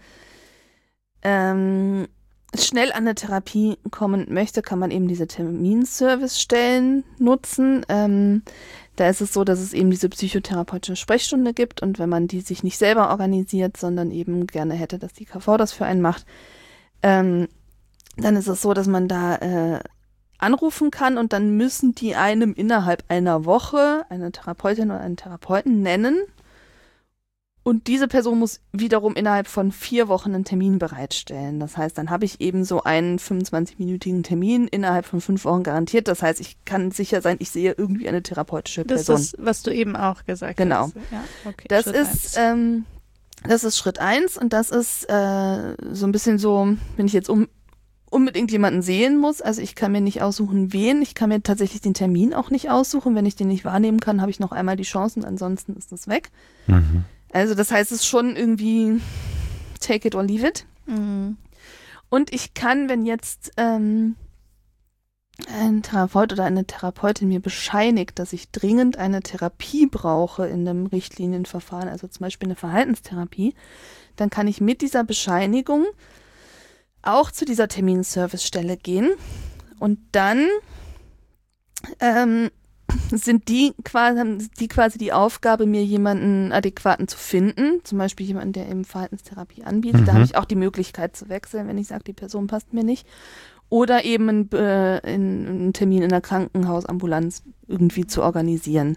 ähm, schnell an eine Therapie kommen möchte, kann man eben diese Terminservicestellen nutzen. Ähm, da ist es so, dass es eben diese psychotherapeutische Sprechstunde gibt und wenn man die sich nicht selber organisiert, sondern eben gerne hätte, dass die K V das für einen macht, ähm, dann ist es so, dass man da äh, anrufen kann und dann müssen die einem innerhalb einer Woche eine Therapeutin oder einen Therapeuten nennen. Und diese Person muss wiederum innerhalb von vier Wochen einen Termin bereitstellen. Das heißt, dann habe ich eben so einen fünfundzwanzig-minütigen Termin innerhalb von fünf Wochen garantiert. Das heißt, ich kann sicher sein, ich sehe irgendwie eine therapeutische Person. Das ist, was du eben auch gesagt genau. hast. Genau. Ja, okay. Das Schritt ist, ähm, das ist Schritt eins und das ist äh, so ein bisschen so, wenn ich jetzt um, unbedingt jemanden sehen muss. Also ich kann mir nicht aussuchen, wen. Ich kann mir tatsächlich den Termin auch nicht aussuchen. Wenn ich den nicht wahrnehmen kann, habe ich noch einmal die Chancen. Ansonsten ist das weg. Mhm. Also das heißt, es ist schon irgendwie take it or leave it. Mhm. Und ich kann, wenn jetzt ähm, ein Therapeut oder eine Therapeutin mir bescheinigt, dass ich dringend eine Therapie brauche in einem Richtlinienverfahren, also zum Beispiel eine Verhaltenstherapie, dann kann ich mit dieser Bescheinigung auch zu dieser Terminservicestelle gehen und dann ähm, sind die quasi, die quasi die Aufgabe, mir jemanden adäquaten zu finden, zum Beispiel jemanden, der eben Verhaltenstherapie anbietet. Mhm. Da habe ich auch die Möglichkeit zu wechseln, wenn ich sage, die Person passt mir nicht. Oder eben einen, äh, einen Termin in der Krankenhausambulanz irgendwie zu organisieren.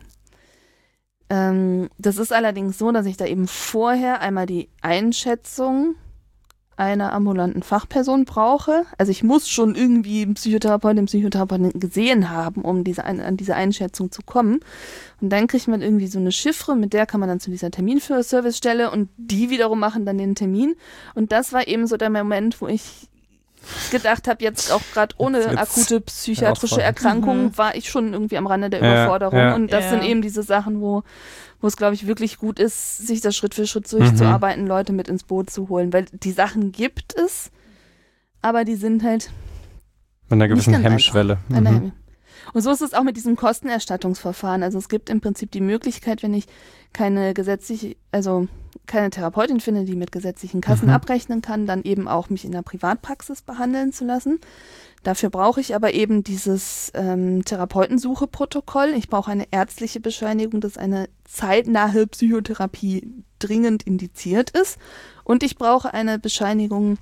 Ähm, das ist allerdings so, dass ich da eben vorher einmal die Einschätzung einer ambulanten Fachperson brauche. Also ich muss schon irgendwie einen Psychotherapeuten, einen Psychotherapeuten gesehen haben, um diese, an diese Einschätzung zu kommen. Und dann kriegt man irgendwie so eine Chiffre, mit der kann man dann zu dieser Terminservicestelle und die wiederum machen dann den Termin. Und das war eben so der Moment, wo ich gedacht habe, jetzt auch gerade ohne jetzt, jetzt akute psychiatrische Erkrankung mhm. war ich schon irgendwie am Rande der ja, Überforderung. Ja. Und das ja. sind eben diese Sachen, wo wo es, glaube ich, wirklich gut ist, sich das Schritt für Schritt durchzuarbeiten, mhm. Leute mit ins Boot zu holen. Weil die Sachen gibt es, aber die sind halt mit einer gewissen Hemmschwelle. Mhm. Und so ist es auch mit diesem Kostenerstattungsverfahren. Also es gibt im Prinzip die Möglichkeit, wenn ich keine gesetzliche, also keine Therapeutin finde, die mit gesetzlichen Kassen mhm. abrechnen kann, dann eben auch mich in der Privatpraxis behandeln zu lassen. Dafür brauche ich aber eben dieses ähm, Therapeutensuche-Protokoll. Ich brauche eine ärztliche Bescheinigung, dass eine zeitnahe Psychotherapie dringend indiziert ist. Und ich brauche eine Bescheinigung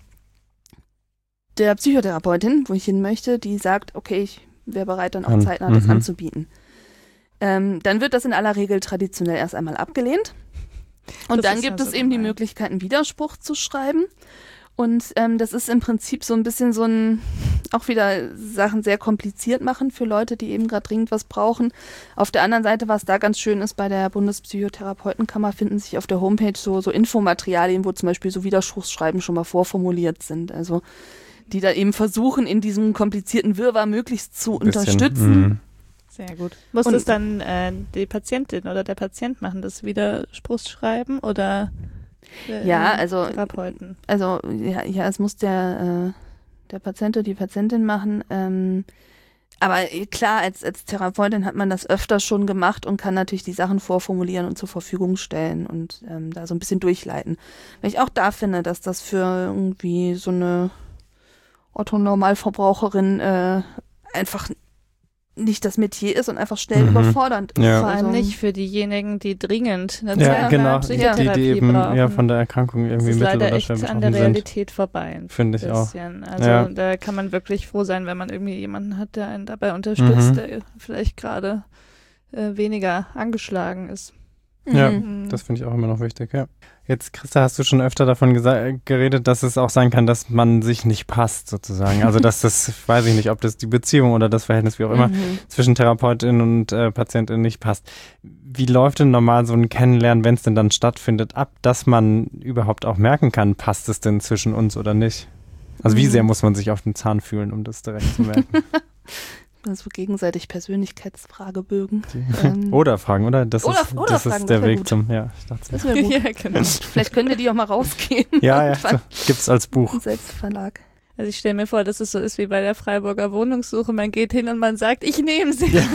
der Psychotherapeutin, wo ich hin möchte, die sagt, okay, ich wäre bereit, dann auch zeitnah mhm. das anzubieten. Ähm, dann wird das in aller Regel traditionell erst einmal abgelehnt. Und das dann gibt es eben die Möglichkeit, einen Widerspruch zu schreiben. Und ähm, das ist im Prinzip so ein bisschen so ein, auch wieder Sachen sehr kompliziert machen für Leute, die eben gerade dringend was brauchen. Auf der anderen Seite, was da ganz schön ist, bei der Bundespsychotherapeutenkammer finden sich auf der Homepage so, so Infomaterialien, wo zum Beispiel so Widerspruchsschreiben schon mal vorformuliert sind. Also die da eben versuchen, in diesem komplizierten Wirrwarr möglichst zu unterstützen. Mh. Sehr gut. Muss und, das dann äh, die Patientin oder der Patient machen, das Widerspruchsschreiben oder äh, ja, also, Therapeuten? Also ja, ja, es muss der, äh, der Patient oder die Patientin machen. Ähm, aber klar, als, als Therapeutin hat man das öfter schon gemacht und kann natürlich die Sachen vorformulieren und zur Verfügung stellen und ähm, da so ein bisschen durchleiten. Weil ich auch da finde, dass das für irgendwie so eine Otto-Normalverbraucherin äh, einfach nicht das Metier ist und einfach schnell mhm. überfordernd ist. Ja. Vor allem nicht für diejenigen, die dringend eine ja, genau. Psychotherapie die, die eben brauchen. Ja, von der Erkrankung irgendwie mittel- oder schwer betroffen sind. Das ist leider echt an der Realität vorbei. Finde ich auch. Also ja. da kann man wirklich froh sein, wenn man irgendwie jemanden hat, der einen dabei unterstützt, mhm. der vielleicht gerade äh, weniger angeschlagen ist. Ja, mhm. das finde ich auch immer noch wichtig, ja. Jetzt, Christa, hast du schon öfter davon gesa- geredet, dass es auch sein kann, dass man sich nicht passt, sozusagen. Also, dass das, weiß ich nicht, ob das die Beziehung oder das Verhältnis, wie auch immer, mhm. zwischen Therapeutin und äh, Patientin nicht passt. Wie läuft denn normal so ein Kennenlernen, wenn es denn dann stattfindet, ab, dass man überhaupt auch merken kann, passt es denn zwischen uns oder nicht? Also, mhm. wie sehr muss man sich auf den Zahn fühlen, um das direkt zu merken? Also gegenseitig Persönlichkeitsfragebögen. Ähm, oder Fragen, oder? Das oder, ist, oder das Fragen, ist der das Weg gut. zum, ja, ich dachte das wäre gut. Ja, genau. Vielleicht können wir die auch mal rausgeben. Ja, ja, so, gibt's als Buch. Ein Selbstverlag. Also ich stelle mir vor, dass es so ist wie bei der Freiburger Wohnungssuche. Man geht hin und man sagt, ich nehme sie. Ja.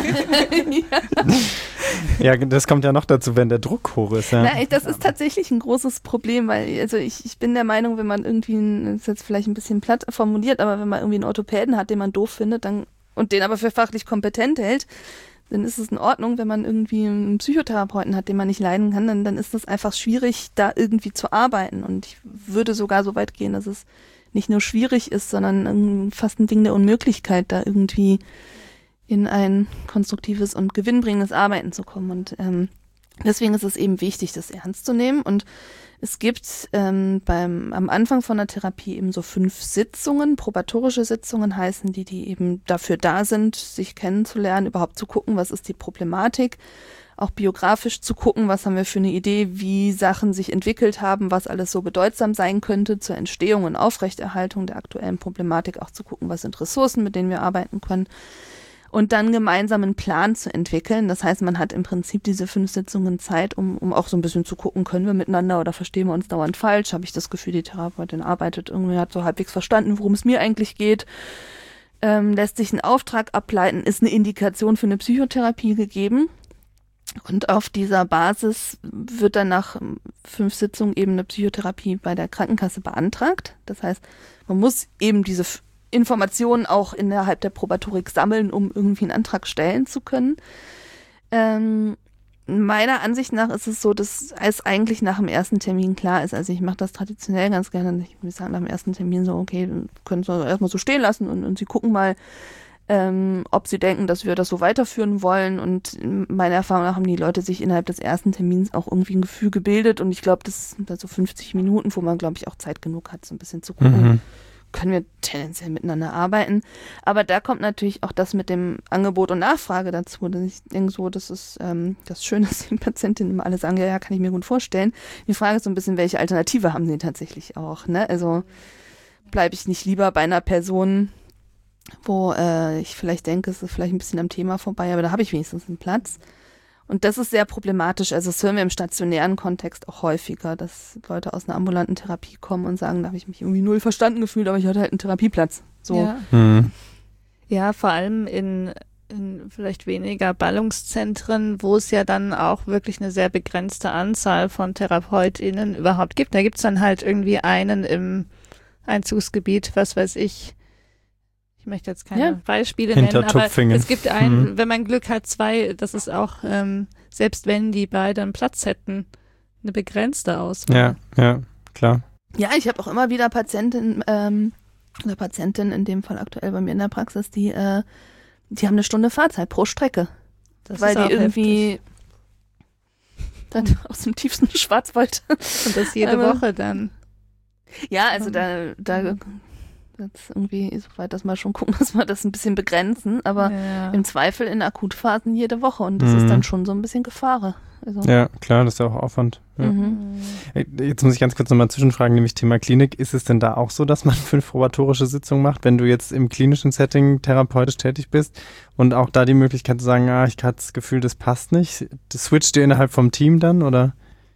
Ja, das kommt ja noch dazu, wenn der Druck hoch ist. Ja. Na, das ist tatsächlich ein großes Problem, weil also ich, ich bin der Meinung, wenn man irgendwie, ein, das ist jetzt vielleicht ein bisschen platt formuliert, aber wenn man irgendwie einen Orthopäden hat, den man doof findet, dann und den aber für fachlich kompetent hält, dann ist es in Ordnung. Wenn man irgendwie einen Psychotherapeuten hat, den man nicht leiden kann, dann, dann ist es einfach schwierig, da irgendwie zu arbeiten. Und ich würde sogar so weit gehen, dass es nicht nur schwierig ist, sondern fast ein Ding der Unmöglichkeit, da irgendwie in ein konstruktives und gewinnbringendes Arbeiten zu kommen. Und ähm, deswegen ist es eben wichtig, das ernst zu nehmen. Und es gibt ähm, beim am Anfang von der Therapie eben so fünf Sitzungen, probatorische Sitzungen heißen die, die eben dafür da sind, sich kennenzulernen, überhaupt zu gucken, was ist die Problematik, auch biografisch zu gucken, was haben wir für eine Idee, wie Sachen sich entwickelt haben, was alles so bedeutsam sein könnte zur Entstehung und Aufrechterhaltung der aktuellen Problematik, auch zu gucken, was sind Ressourcen, mit denen wir arbeiten können. Und dann gemeinsam einen Plan zu entwickeln. Das heißt, man hat im Prinzip diese fünf Sitzungen Zeit, um, um auch so ein bisschen zu gucken, können wir miteinander oder verstehen wir uns dauernd falsch? Habe ich das Gefühl, die Therapeutin arbeitet irgendwie, hat so halbwegs verstanden, worum es mir eigentlich geht. ähm, lässt sich ein Auftrag ableiten, ist eine Indikation für eine Psychotherapie gegeben. Und auf dieser Basis wird dann nach fünf Sitzungen eben eine Psychotherapie bei der Krankenkasse beantragt. Das heißt, man muss eben diese F- Informationen auch innerhalb der Probatorik sammeln, um irgendwie einen Antrag stellen zu können. Ähm, meiner Ansicht nach ist es so, dass es eigentlich nach dem ersten Termin klar ist. Also ich mache das traditionell ganz gerne. Ich würde sagen, nach dem ersten Termin so, okay, können Sie erstmal so stehen lassen und, und Sie gucken mal, Ähm, ob sie denken, dass wir das so weiterführen wollen. Und meiner Erfahrung nach haben die Leute sich innerhalb des ersten Termins auch irgendwie ein Gefühl gebildet. Und ich glaube, das sind da so fünfzig Minuten, wo man, glaube ich, auch Zeit genug hat, so ein bisschen zu gucken, Mhm. können wir tendenziell miteinander arbeiten. Aber da kommt natürlich auch das mit dem Angebot und Nachfrage dazu. Dass ich denke so, das ist ähm, das Schöne, dass die Patientinnen immer alle sagen, ja, ja, kann ich mir gut vorstellen. Die Frage ist so ein bisschen, welche Alternative haben sie tatsächlich auch, ne? Also bleibe ich nicht lieber bei einer Person, wo äh, ich vielleicht denke, es ist vielleicht ein bisschen am Thema vorbei, aber da habe ich wenigstens einen Platz. Und das ist sehr problematisch. Also das hören wir im stationären Kontext auch häufiger, dass Leute aus einer ambulanten Therapie kommen und sagen, da habe ich mich irgendwie null verstanden gefühlt, aber ich hatte halt einen Therapieplatz. So. Ja. Mhm. Ja, vor allem in, in vielleicht weniger Ballungszentren, wo es ja dann auch wirklich eine sehr begrenzte Anzahl von TherapeutInnen überhaupt gibt. Da gibt's dann halt irgendwie einen im Einzugsgebiet, was weiß ich. Ich möchte jetzt keine Ja. Beispiele Hinter nennen, aber Tupfingen. es gibt einen, Mhm. wenn man Glück hat, zwei, das ist auch, ähm, selbst wenn die beide einen Platz hätten, eine begrenzte Auswahl. Ja, ja, klar. Ja, ich habe auch immer wieder Patientinnen, ähm, oder Patientin in dem Fall aktuell bei mir in der Praxis, die, äh, die haben eine Stunde Fahrzeit pro Strecke, Das weil ist die auch irgendwie dann aus dem tiefsten Schwarzwald. heftig. Und das jede Aber- Woche dann. Ja, also da, da jetzt irgendwie, soweit das mal schon gucken, dass wir das ein bisschen begrenzen, aber Ja. im Zweifel in Akutphasen jede Woche und das Mhm. ist dann schon so ein bisschen Gefahr. Also, Ja, klar, das ist ja auch Aufwand. Ja. mhm. Jetzt muss ich ganz kurz nochmal zwischenfragen, nämlich Thema Klinik. Ist es denn da auch so, dass man fünf probatorische Sitzungen macht, wenn du jetzt im klinischen Setting therapeutisch tätig bist und auch da die Möglichkeit zu sagen, ah, ich habe das Gefühl, das passt nicht? Das switcht ihr innerhalb vom Team dann, oder?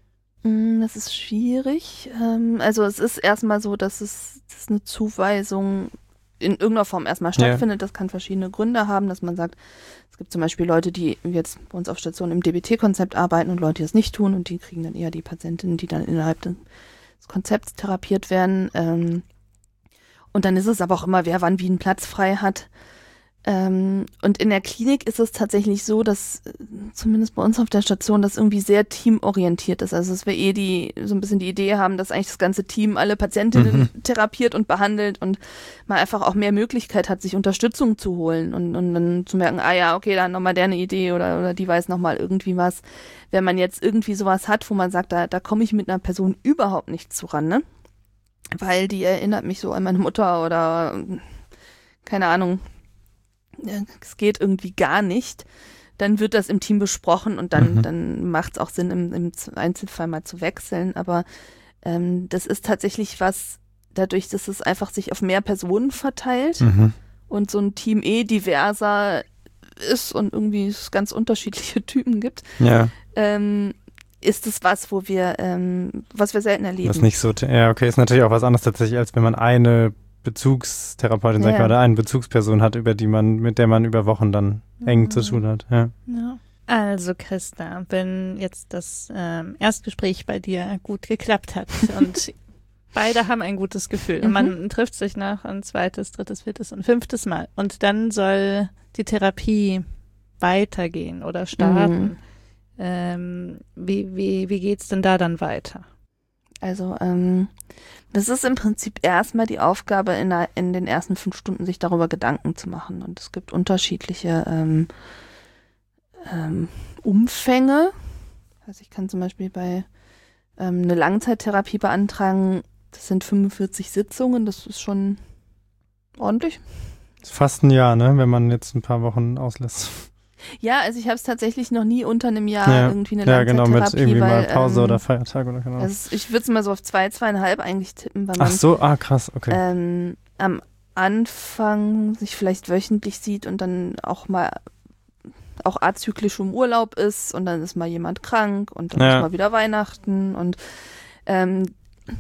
Mm, Das ist schwierig. Ähm, Also es ist erstmal so, dass es dass eine Zuweisung in irgendeiner Form erstmal Ja. stattfindet. Das kann verschiedene Gründe haben, dass man sagt, es gibt zum Beispiel Leute, die jetzt bei uns auf Station im D B T-Konzept arbeiten und Leute, die das nicht tun und die kriegen dann eher die Patientinnen, die dann innerhalb des Konzepts therapiert werden. Ähm, Und dann ist es aber auch immer, wer wann wie einen Platz frei hat. Ähm, und in der Klinik ist es tatsächlich so, dass äh, zumindest bei uns auf der Station das irgendwie sehr teamorientiert ist. Also dass wir eh die so ein bisschen die Idee haben, dass eigentlich das ganze Team alle Patientinnen Mhm. therapiert und behandelt und man einfach auch mehr Möglichkeit hat, sich Unterstützung zu holen und, und dann zu merken, ah ja, okay, dann nochmal der eine Idee oder, oder die weiß nochmal irgendwie was. Wenn man jetzt irgendwie sowas hat, wo man sagt, da, da komme ich mit einer Person überhaupt nicht zuran, ne? Weil die erinnert mich so an meine Mutter oder keine Ahnung, ja, es geht irgendwie gar nicht, dann wird das im Team besprochen und dann, Mhm. dann macht es auch Sinn, im, im Einzelfall mal zu wechseln. Aber ähm, das ist tatsächlich was, dadurch, dass es einfach sich auf mehr Personen verteilt Mhm. und so ein Team eh diverser ist und irgendwie es ganz unterschiedliche Typen gibt, Ja, ähm, ist es was, wo wir, ähm, was wir selten erleben. was nicht so, ja, okay, ist natürlich auch was anderes tatsächlich, als wenn man eine Bezugstherapeutin, sag ich Ja. mal, oder eine Bezugsperson hat, über die man, mit der man über Wochen dann eng Mhm. zu tun hat. Ja. Ja. Also Christa, wenn jetzt das ähm, Erstgespräch bei dir gut geklappt hat und beide haben ein gutes Gefühl und Mhm. man trifft sich noch ein zweites, drittes, viertes und fünftes Mal und dann soll die Therapie weitergehen oder starten. Mhm. Ähm, wie wie, wie geht's denn da dann weiter? Also ähm, das ist im Prinzip erstmal die Aufgabe, in, der, in den ersten fünf Stunden sich darüber Gedanken zu machen. Und es gibt unterschiedliche ähm, ähm, Umfänge. Also ich kann zum Beispiel bei ähm, eine Langzeittherapie beantragen, das sind fünfundvierzig Sitzungen, das ist schon ordentlich. Ist fast ein Jahr, ne, wenn man jetzt ein paar Wochen auslässt. Ja, also ich habe es tatsächlich noch nie unter einem Jahr Ja. irgendwie eine Ja, genau, Langzeittherapie. mit irgendwie weil, mal Pause ähm, oder Feiertag oder genau. also ich würde es mal so auf zwei, zweieinhalb eigentlich tippen, weil man Ach so, ah, krass, okay. ähm, am Anfang sich vielleicht wöchentlich sieht und dann auch mal auch azyklisch im Urlaub ist und dann ist mal jemand krank und dann Ja. ist mal wieder Weihnachten und ähm,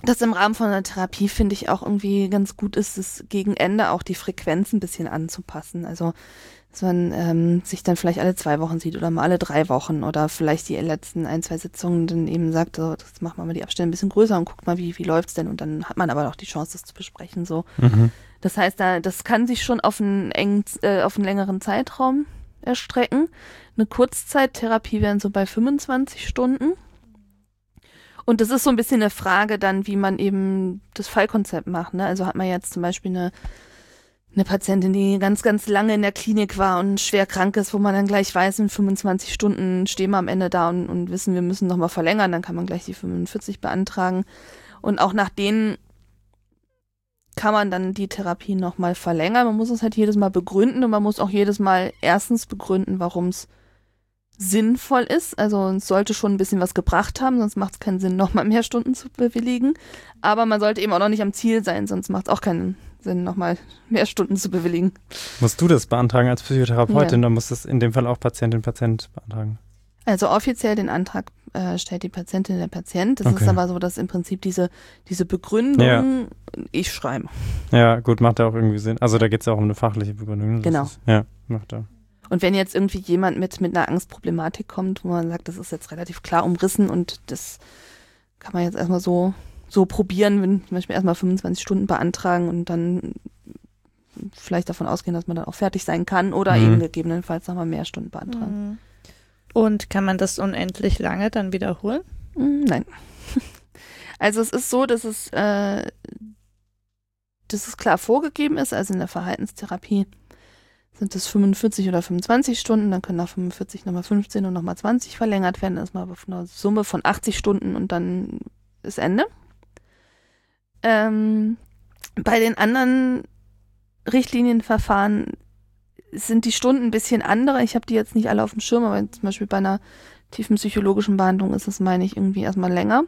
dass im Rahmen von einer Therapie, finde ich, auch irgendwie ganz gut ist, es gegen Ende auch die Frequenz ein bisschen anzupassen. Also, dass man ähm, sich dann vielleicht alle zwei Wochen sieht oder mal alle drei Wochen oder vielleicht die letzten ein, zwei Sitzungen dann eben sagt, so, das machen wir mal die Abstände ein bisschen größer und guckt mal, wie, wie läuft's denn? Und dann hat man aber auch die Chance, das zu besprechen, so. Mhm. Das heißt, da, das kann sich schon auf einen engen, äh, auf einen längeren Zeitraum erstrecken. Eine Kurzzeittherapie wären so bei fünfundzwanzig Stunden. Und das ist so ein bisschen eine Frage dann, wie man eben das Fallkonzept macht, ne? Also hat man jetzt zum Beispiel eine eine Patientin, die ganz, ganz lange in der Klinik war und schwer krank ist, wo man dann gleich weiß, in fünfundzwanzig Stunden stehen wir am Ende da und, und wissen, wir müssen nochmal verlängern, dann kann man gleich die fünfundvierzig beantragen. Und auch nach denen kann man dann die Therapie nochmal verlängern. Man muss es halt jedes Mal begründen und man muss auch jedes Mal erstens begründen, warum es sinnvoll ist. Also es sollte schon ein bisschen was gebracht haben, sonst macht es keinen Sinn, nochmal mehr Stunden zu bewilligen. Aber man sollte eben auch noch nicht am Ziel sein, sonst macht es auch keinen Sinn, nochmal mehr Stunden zu bewilligen. Musst du das beantragen als Psychotherapeutin, Ja. dann muss das in dem Fall auch Patientin, Patient beantragen? Also offiziell den Antrag äh, stellt die Patientin, der Patient. Das Okay. ist aber so, dass im Prinzip diese, diese Begründung Ja. ich schreibe. Ja, gut, macht ja auch irgendwie Sinn. Also da geht es ja auch um eine fachliche Begründung. Das Genau. Ist, ja, macht er. Und wenn jetzt irgendwie jemand mit, mit einer Angstproblematik kommt, wo man sagt, das ist jetzt relativ klar umrissen und das kann man jetzt erstmal so, so probieren, wenn zum Beispiel erstmal fünfundzwanzig Stunden beantragen und dann vielleicht davon ausgehen, dass man dann auch fertig sein kann oder Mhm. eben gegebenenfalls nochmal mehr Stunden beantragen. Mhm. Und kann man das unendlich lange dann wiederholen? Mm, Nein. Also es ist so, dass es, äh, dass es klar vorgegeben ist, also in der Verhaltenstherapie sind es fünfundvierzig oder fünfundzwanzig Stunden, dann können nach fünfundvierzig nochmal fünfzehn und nochmal zwanzig verlängert werden, das ist mal auf einer Summe von achtzig Stunden und dann ist Ende. Ähm, bei den anderen Richtlinienverfahren sind die Stunden ein bisschen andere. Ich habe die jetzt nicht alle auf dem Schirm, aber zum Beispiel bei einer tiefen psychologischen Behandlung ist es, meine ich, irgendwie erstmal länger.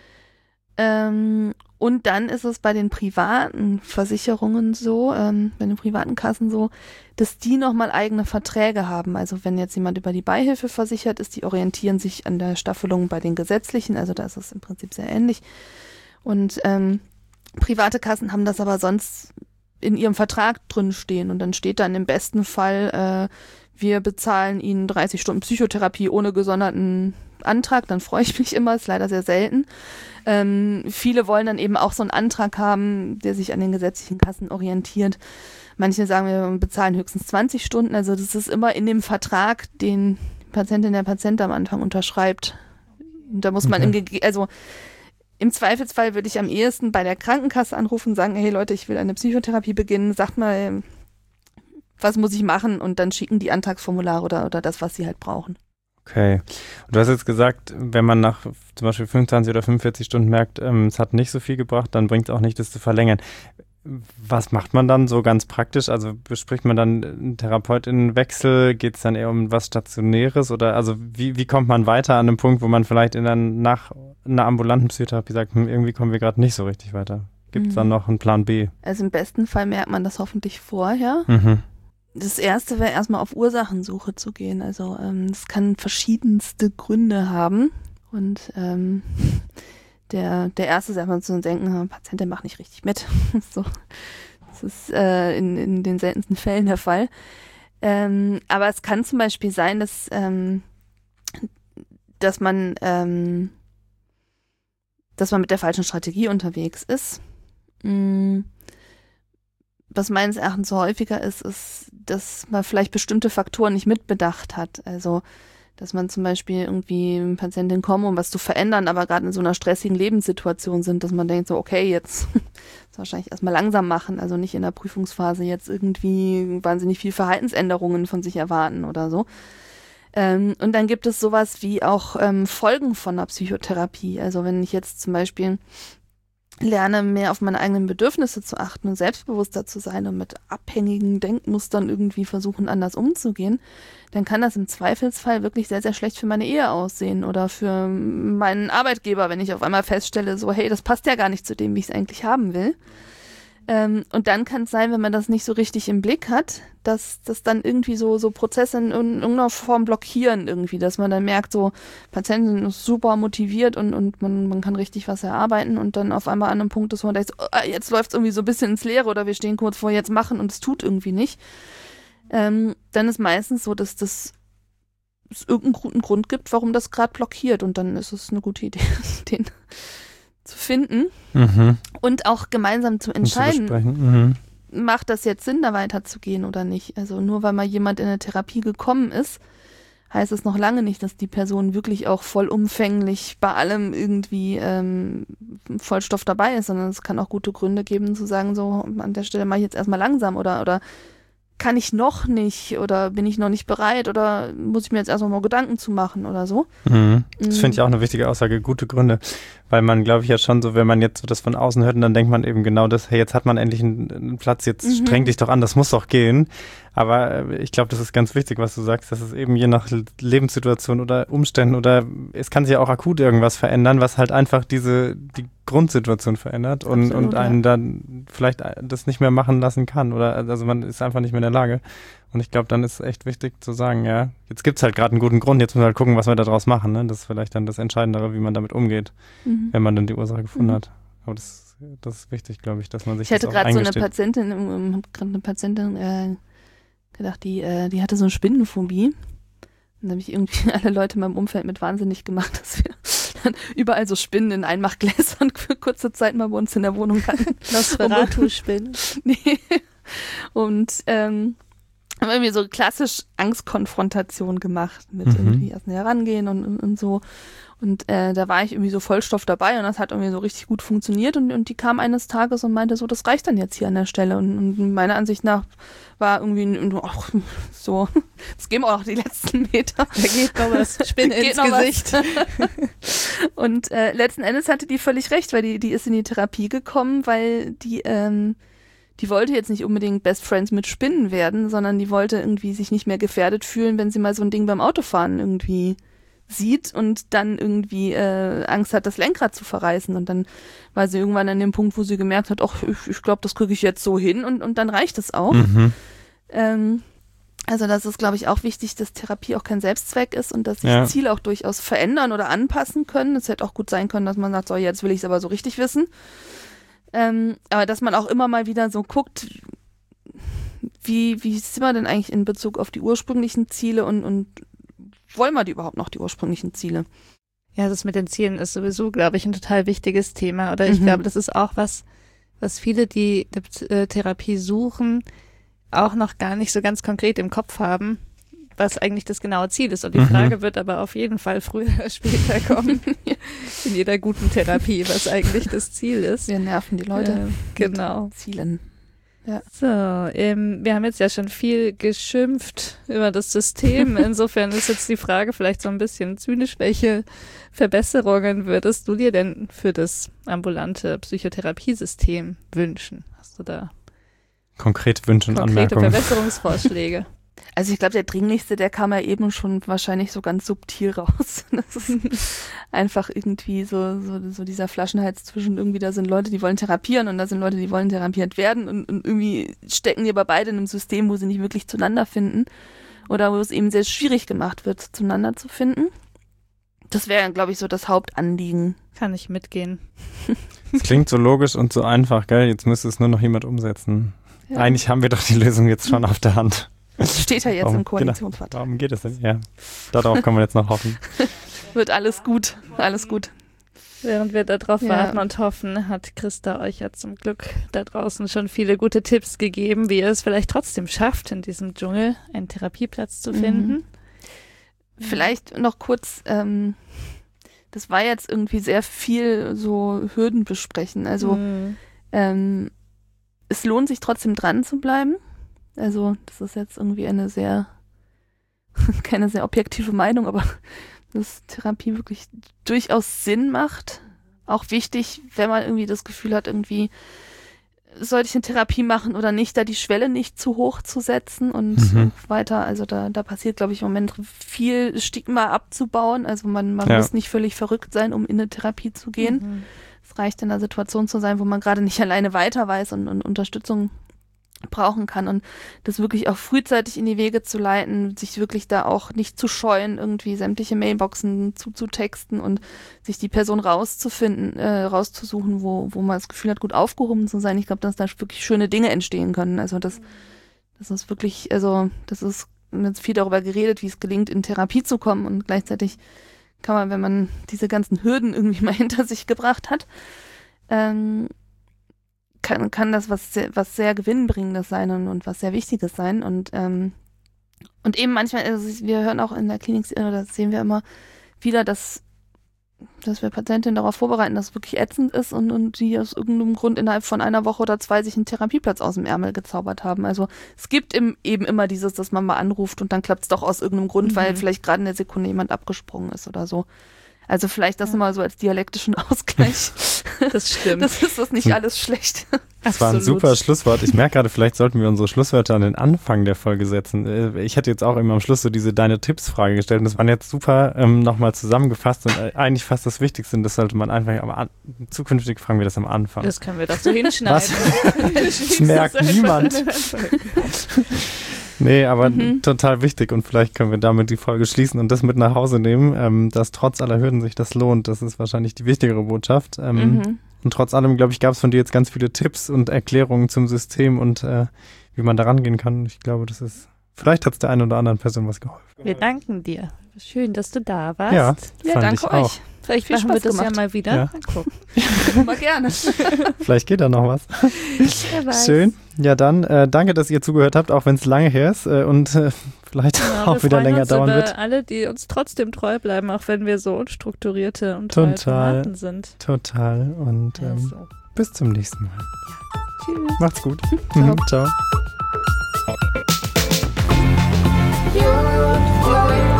Ähm, und dann ist es bei den privaten Versicherungen so, ähm, bei den privaten Kassen so, dass die nochmal eigene Verträge haben. Also wenn jetzt jemand über die Beihilfe versichert ist, die orientieren sich an der Staffelung bei den gesetzlichen, also da ist es im Prinzip sehr ähnlich. Und ähm, private Kassen haben das aber sonst in ihrem Vertrag drin stehen und dann steht dann im besten Fall, äh, wir bezahlen Ihnen dreißig Stunden Psychotherapie ohne gesonderten Antrag, dann freue ich mich immer, ist leider sehr selten. Ähm, viele wollen dann eben auch so einen Antrag haben, der sich an den gesetzlichen Kassen orientiert. Manche sagen, wir bezahlen höchstens zwanzig Stunden, also das ist immer in dem Vertrag, den die Patientin, der Patient am Anfang unterschreibt. Und da muss man Okay. im, Ge- also im Zweifelsfall würde ich am ehesten bei der Krankenkasse anrufen und sagen, hey Leute, ich will eine Psychotherapie beginnen, sagt mal, was muss ich machen? Und dann schicken die Antragsformulare oder, oder das, was sie halt brauchen. Okay. Und du hast jetzt gesagt, wenn man nach zum Beispiel fünfundzwanzig oder fünfundvierzig Stunden merkt, ähm, es hat nicht so viel gebracht, dann bringt es auch nicht, das zu verlängern. Was macht man dann so ganz praktisch? Also bespricht man dann einen Therapeutinnenwechsel? Geht es dann eher um was Stationäres? Oder also wie, wie kommt man weiter an einem Punkt, wo man vielleicht in einer, nach einer ambulanten Psychotherapie sagt, hm, irgendwie kommen wir gerade nicht so richtig weiter? Gibt es Mhm. dann noch einen Plan B? Also im besten Fall merkt man das hoffentlich vorher. Mhm. Das erste wäre erstmal auf Ursachensuche zu gehen. Also ähm, es kann verschiedenste Gründe haben. Und ähm, der, der erste ist einfach zu denken, Patient, der macht nicht richtig mit. So, das ist äh, in, in den seltensten Fällen der Fall. Ähm, aber es kann zum Beispiel sein, dass, ähm, dass man ähm, dass man mit der falschen Strategie unterwegs ist. Mhm. Was meines Erachtens so häufiger ist, ist, dass man vielleicht bestimmte Faktoren nicht mitbedacht hat. Also, dass man zum Beispiel irgendwie Patientin kommt, um was zu verändern, aber gerade in so einer stressigen Lebenssituation sind, dass man denkt so, okay, jetzt wahrscheinlich erstmal langsam machen, also nicht in der Prüfungsphase jetzt irgendwie wahnsinnig viel Verhaltensänderungen von sich erwarten oder so. Ähm, und dann gibt es sowas wie auch ähm, Folgen von einer Psychotherapie. Also wenn ich jetzt zum Beispiel lerne, mehr auf meine eigenen Bedürfnisse zu achten und selbstbewusster zu sein und mit abhängigen Denkmustern irgendwie versuchen, anders umzugehen, dann kann das im Zweifelsfall wirklich sehr, sehr schlecht für meine Ehe aussehen oder für meinen Arbeitgeber, wenn ich auf einmal feststelle, so, hey, das passt ja gar nicht zu dem, wie ich es eigentlich haben will. Ähm, und dann kann es sein, wenn man das nicht so richtig im Blick hat, dass das dann irgendwie so, so Prozesse in, in irgendeiner Form blockieren irgendwie, dass man dann merkt, so Patienten ist super motiviert und, und man, man kann richtig was erarbeiten und dann auf einmal an einem Punkt ist, wo man denkt, so, oh, jetzt läuft es irgendwie so ein bisschen ins Leere oder wir stehen kurz vor jetzt machen und es tut irgendwie nicht. Ähm, dann ist meistens so, dass das es irgendeinen guten Grund gibt, warum das gerade blockiert und dann ist es eine gute Idee, den zu finden Mhm. und auch gemeinsam zu Und zu entscheiden, besprechen. Mhm. macht das jetzt Sinn, da weiterzugehen oder nicht. Also nur weil mal jemand in eine Therapie gekommen ist, heißt es noch lange nicht, dass die Person wirklich auch vollumfänglich bei allem irgendwie ähm, Vollstoff dabei ist, sondern es kann auch gute Gründe geben zu sagen, so an der Stelle mache ich jetzt erstmal langsam oder oder kann ich noch nicht oder bin ich noch nicht bereit oder muss ich mir jetzt erstmal mal Gedanken zu machen oder so. Mhm. Das Mhm. finde ich auch eine wichtige Aussage, gute Gründe. Weil man, glaube ich, ja schon so, wenn man jetzt so das von außen hört, und dann denkt man eben genau das, hey, jetzt hat man endlich einen, einen Platz, jetzt Mhm. streng dich doch an, das muss doch gehen. Aber äh, ich glaube, das ist ganz wichtig, was du sagst, dass es eben je nach L- Lebenssituation oder Umständen oder es kann sich ja auch akut irgendwas verändern, was halt einfach diese, die Grundsituation verändert und, Absolut, und einen dann vielleicht das nicht mehr machen lassen kann oder also man ist einfach nicht mehr in der Lage. Und ich glaube, dann ist es echt wichtig zu sagen, ja, jetzt gibt's halt gerade einen guten Grund, jetzt müssen wir halt gucken, was wir da draus machen. Ne? Das ist vielleicht dann das Entscheidendere, wie man damit umgeht, Mhm. wenn man dann die Ursache gefunden Mhm. hat. Aber das, das ist wichtig, glaube ich, dass man sich Ich hatte das auch gerade so eine eingesteht. Patientin, ähm, hab gerade eine Patientin äh, gedacht, die, äh, die hatte so eine Spinnenphobie. Und dann habe ich irgendwie alle Leute in meinem Umfeld mit wahnsinnig gemacht, dass wir dann überall so Spinnen in Einmachgläsern für kurze Zeit mal bei uns in der Wohnung hatten. Nosferatu-Spinnen. Nee. Und ähm, haben irgendwie so klassisch Angstkonfrontation gemacht mit Mhm. irgendwie erst näher rangehen und, und, und so. Und äh, da war ich irgendwie so Vollstoff dabei und das hat irgendwie so richtig gut funktioniert und, und die kam eines Tages und meinte so, das reicht dann jetzt hier an der Stelle. Und, und meiner Ansicht nach war irgendwie ein- ach, so, es gehen auch noch die letzten Meter. Da geht noch was. Spinne Geht ins noch was. Gesicht. Und äh, letzten Endes hatte die völlig recht, weil die, die ist in die Therapie gekommen, weil die, ähm, die wollte jetzt nicht unbedingt Best Friends mit Spinnen werden, sondern die wollte irgendwie sich nicht mehr gefährdet fühlen, wenn sie mal so ein Ding beim Autofahren irgendwie sieht und dann irgendwie äh, Angst hat, das Lenkrad zu verreißen. Und dann war sie irgendwann an dem Punkt, wo sie gemerkt hat, ach, ich, ich glaube, das kriege ich jetzt so hin und, und dann reicht es auch. Mhm. Ähm, also das ist, glaube ich, auch wichtig, dass Therapie auch kein Selbstzweck ist und dass sich Ja. Ziele auch durchaus verändern oder anpassen können. Es hätte auch gut sein können, dass man sagt, so jetzt will ich es aber so richtig wissen. Ähm, aber dass man auch immer mal wieder so guckt, wie, wie sind wir denn eigentlich in Bezug auf die ursprünglichen Ziele und, und wollen wir die überhaupt noch, die ursprünglichen Ziele? Ja, das mit den Zielen ist sowieso, glaube ich, ein total wichtiges Thema. Oder ich Mhm. glaube, das ist auch was, was viele, die eine äh, Therapie suchen, auch noch gar nicht so ganz konkret im Kopf haben, was eigentlich das genaue Ziel ist. Und die Mhm. Frage wird aber auf jeden Fall früher oder später kommen, in jeder guten Therapie, was eigentlich das Ziel ist. Wir nerven die Leute. Ähm, genau. Mit Zielen. So, ähm, wir haben jetzt ja schon viel geschimpft über das System. Insofern ist jetzt die Frage vielleicht so ein bisschen zynisch, welche Verbesserungen würdest du dir denn für das ambulante Psychotherapiesystem wünschen? Hast du da Konkret Wünsche und konkrete Anmerkungen. Verbesserungsvorschläge? Also ich glaube, der dringlichste, der kam ja eben schon wahrscheinlich so ganz subtil raus. Das ist einfach irgendwie so, so, so dieser Flaschenhals zwischen irgendwie, da sind Leute, die wollen therapieren und da sind Leute, die wollen therapiert werden und, und irgendwie stecken die aber beide in einem System, wo sie nicht wirklich zueinander finden oder wo es eben sehr schwierig gemacht wird, zueinander zu finden. Das wäre, glaube ich, so das Hauptanliegen. Kann ich mitgehen. Das klingt so logisch und so einfach, gell? Jetzt müsste es nur noch jemand umsetzen. Ja. Eigentlich haben wir doch die Lösung jetzt schon auf der Hand. Steht ja jetzt Warum- im Koalitionsvertrag. Warum geht es denn? Ja, darauf kann man jetzt noch hoffen. Wird alles gut, alles gut. Während wir darauf Ja. warten und hoffen, hat Christa euch ja zum Glück da draußen schon viele gute Tipps gegeben, wie ihr es vielleicht trotzdem schafft, in diesem Dschungel einen Therapieplatz zu finden. Mhm. Vielleicht noch kurz, ähm, das war jetzt irgendwie sehr viel so Hürden besprechen. Also Mhm. ähm, es lohnt sich trotzdem dran zu bleiben. Also das ist jetzt irgendwie eine sehr, keine sehr objektive Meinung, aber dass Therapie wirklich durchaus Sinn macht. Auch wichtig, wenn man irgendwie das Gefühl hat, irgendwie sollte ich eine Therapie machen oder nicht, da die Schwelle nicht zu hoch zu setzen und Mhm. weiter. Also da, da passiert, glaube ich, im Moment viel Stigma abzubauen. Also man, man Ja. muss nicht völlig verrückt sein, um in eine Therapie zu gehen. Mhm. Es reicht in einer Situation zu sein, wo man gerade nicht alleine weiter weiß und, und Unterstützung brauchen kann und das wirklich auch frühzeitig in die Wege zu leiten, sich wirklich da auch nicht zu scheuen, irgendwie sämtliche Mailboxen zuzutexten und sich die Person rauszufinden, äh, rauszusuchen, wo, wo man das Gefühl hat, gut aufgehoben zu sein. Ich glaube, dass da wirklich schöne Dinge entstehen können. Also das, das ist wirklich, also das ist, wir haben jetzt viel darüber geredet, wie es gelingt, in Therapie zu kommen und gleichzeitig kann man, wenn man diese ganzen Hürden irgendwie mal hinter sich gebracht hat, ähm, Kann, kann das was sehr, was sehr Gewinnbringendes sein und, und was sehr Wichtiges sein. Und, ähm, und eben manchmal, also wir hören auch in der Klinik, das sehen wir immer wieder, dass, dass wir Patientinnen darauf vorbereiten, dass es wirklich ätzend ist und, und die aus irgendeinem Grund innerhalb von einer Woche oder zwei sich einen Therapieplatz aus dem Ärmel gezaubert haben. Also es gibt im, eben immer dieses, dass man mal anruft und dann klappt es doch aus irgendeinem Grund, mhm. weil vielleicht gerade in der Sekunde jemand abgesprungen ist oder so. Also vielleicht das ja. mal so als dialektischen Ausgleich. Das stimmt. Das ist das nicht alles schlecht. Das war ein super Schlusswort. Ich merke gerade, vielleicht sollten wir unsere Schlusswörter an den Anfang der Folge setzen. Ich hätte jetzt auch immer am Schluss so diese Deine-Tipps-Frage gestellt und das waren jetzt super ähm, nochmal zusammengefasst und äh, eigentlich fast das Wichtigste und das sollte man einfach, aber an, zukünftig fragen wir das am Anfang. Das können wir doch so hinschneiden. Das merkt niemand. Nee, aber mhm. total wichtig und vielleicht können wir damit die Folge schließen und das mit nach Hause nehmen, ähm, dass trotz aller Hürden sich das lohnt. Das ist wahrscheinlich die wichtigere Botschaft. Ähm, mhm. Und trotz allem, glaube ich, gab es von dir jetzt ganz viele Tipps und Erklärungen zum System und äh, wie man da rangehen kann. Ich glaube, das ist, vielleicht hat es der einen oder anderen Person was geholfen. Wir danken dir. Schön, dass du da warst. Ja, ja fand danke ich euch. Auch. Vielleicht Viel machen Spaß wir das gemacht. ja mal wieder. Ja. Mal gerne. Vielleicht geht da noch was. Wer weiß. Schön. Ja, dann äh, danke, dass ihr zugehört habt, auch wenn es lange her ist äh, und äh, vielleicht ja, auch wieder länger dauern über wird. Alle, die uns trotzdem treu bleiben, auch wenn wir so unstrukturierte und total sind. Total. Und ähm, also. bis zum nächsten Mal. Ja. Tschüss. Macht's gut. Ciao. Ciao.